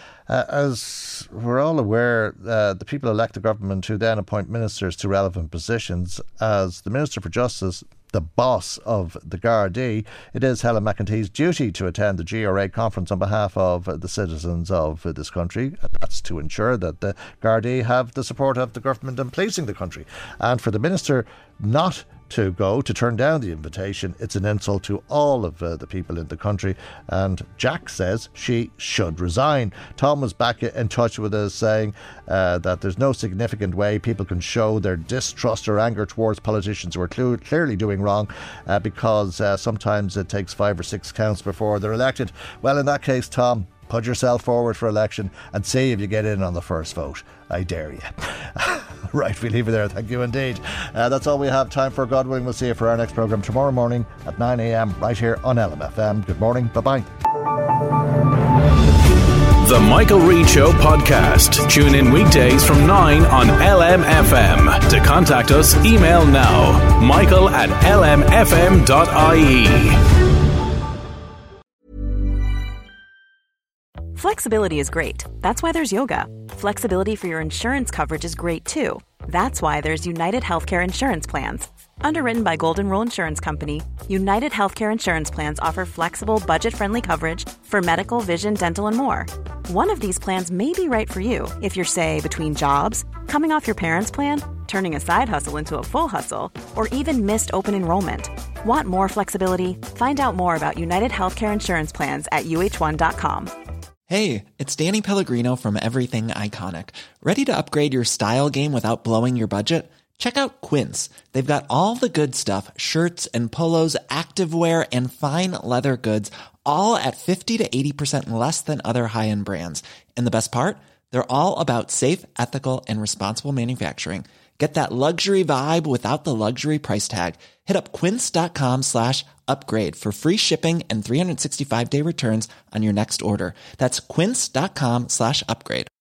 as we're all aware, the people elect the government who then appoint ministers to relevant positions. As the Minister for Justice, the boss of the Gardaí, it is Helen McEntee's duty to attend the GRA conference on behalf of the citizens of this country. That's to ensure that the Gardaí have the support of the government in policing the country. And for the Minister not to go, to turn down the invitation, it's an insult to all of the people in the country, and Jack says she should resign. Tom was back in touch with us saying that there's no significant way people can show their distrust or anger towards politicians who are clearly doing wrong, because sometimes it takes 5 or 6 counts before they're elected. Well, in that case, Tom, put yourself forward for election and see if you get in on the first vote. I dare you. Right, we leave it there. Thank you indeed. That's all we have time for. God willing, we'll see you for our next programme tomorrow morning at 9 a.m. right here on LMFM. Good morning. Bye-bye. The Michael Reid Show podcast. Tune in weekdays from 9 on LMFM. To contact us, email now, michael@lmfm.ie. Flexibility is great. That's why there's yoga. Flexibility for your insurance coverage is great too. That's why there's United Healthcare Insurance Plans. Underwritten by Golden Rule Insurance Company, United Healthcare Insurance Plans offer flexible, budget-friendly coverage for medical, vision, dental, and more. One of these plans may be right for you if you're, say, between jobs, coming off your parents' plan, turning a side hustle into a full hustle, or even missed open enrollment. Want more flexibility? Find out more about United Healthcare Insurance Plans at uh1.com. Hey, it's Danny Pellegrino from Everything Iconic. Ready to upgrade your style game without blowing your budget? Check out Quince. They've got all the good stuff, shirts and polos, activewear, and fine leather goods, all at 50 to 80% less than other high-end brands. And the best part? They're all about safe, ethical, and responsible manufacturing. Get that luxury vibe without the luxury price tag. Hit up quince.com/upgrade for free shipping and 365-day returns on your next order. That's quince.com/upgrade.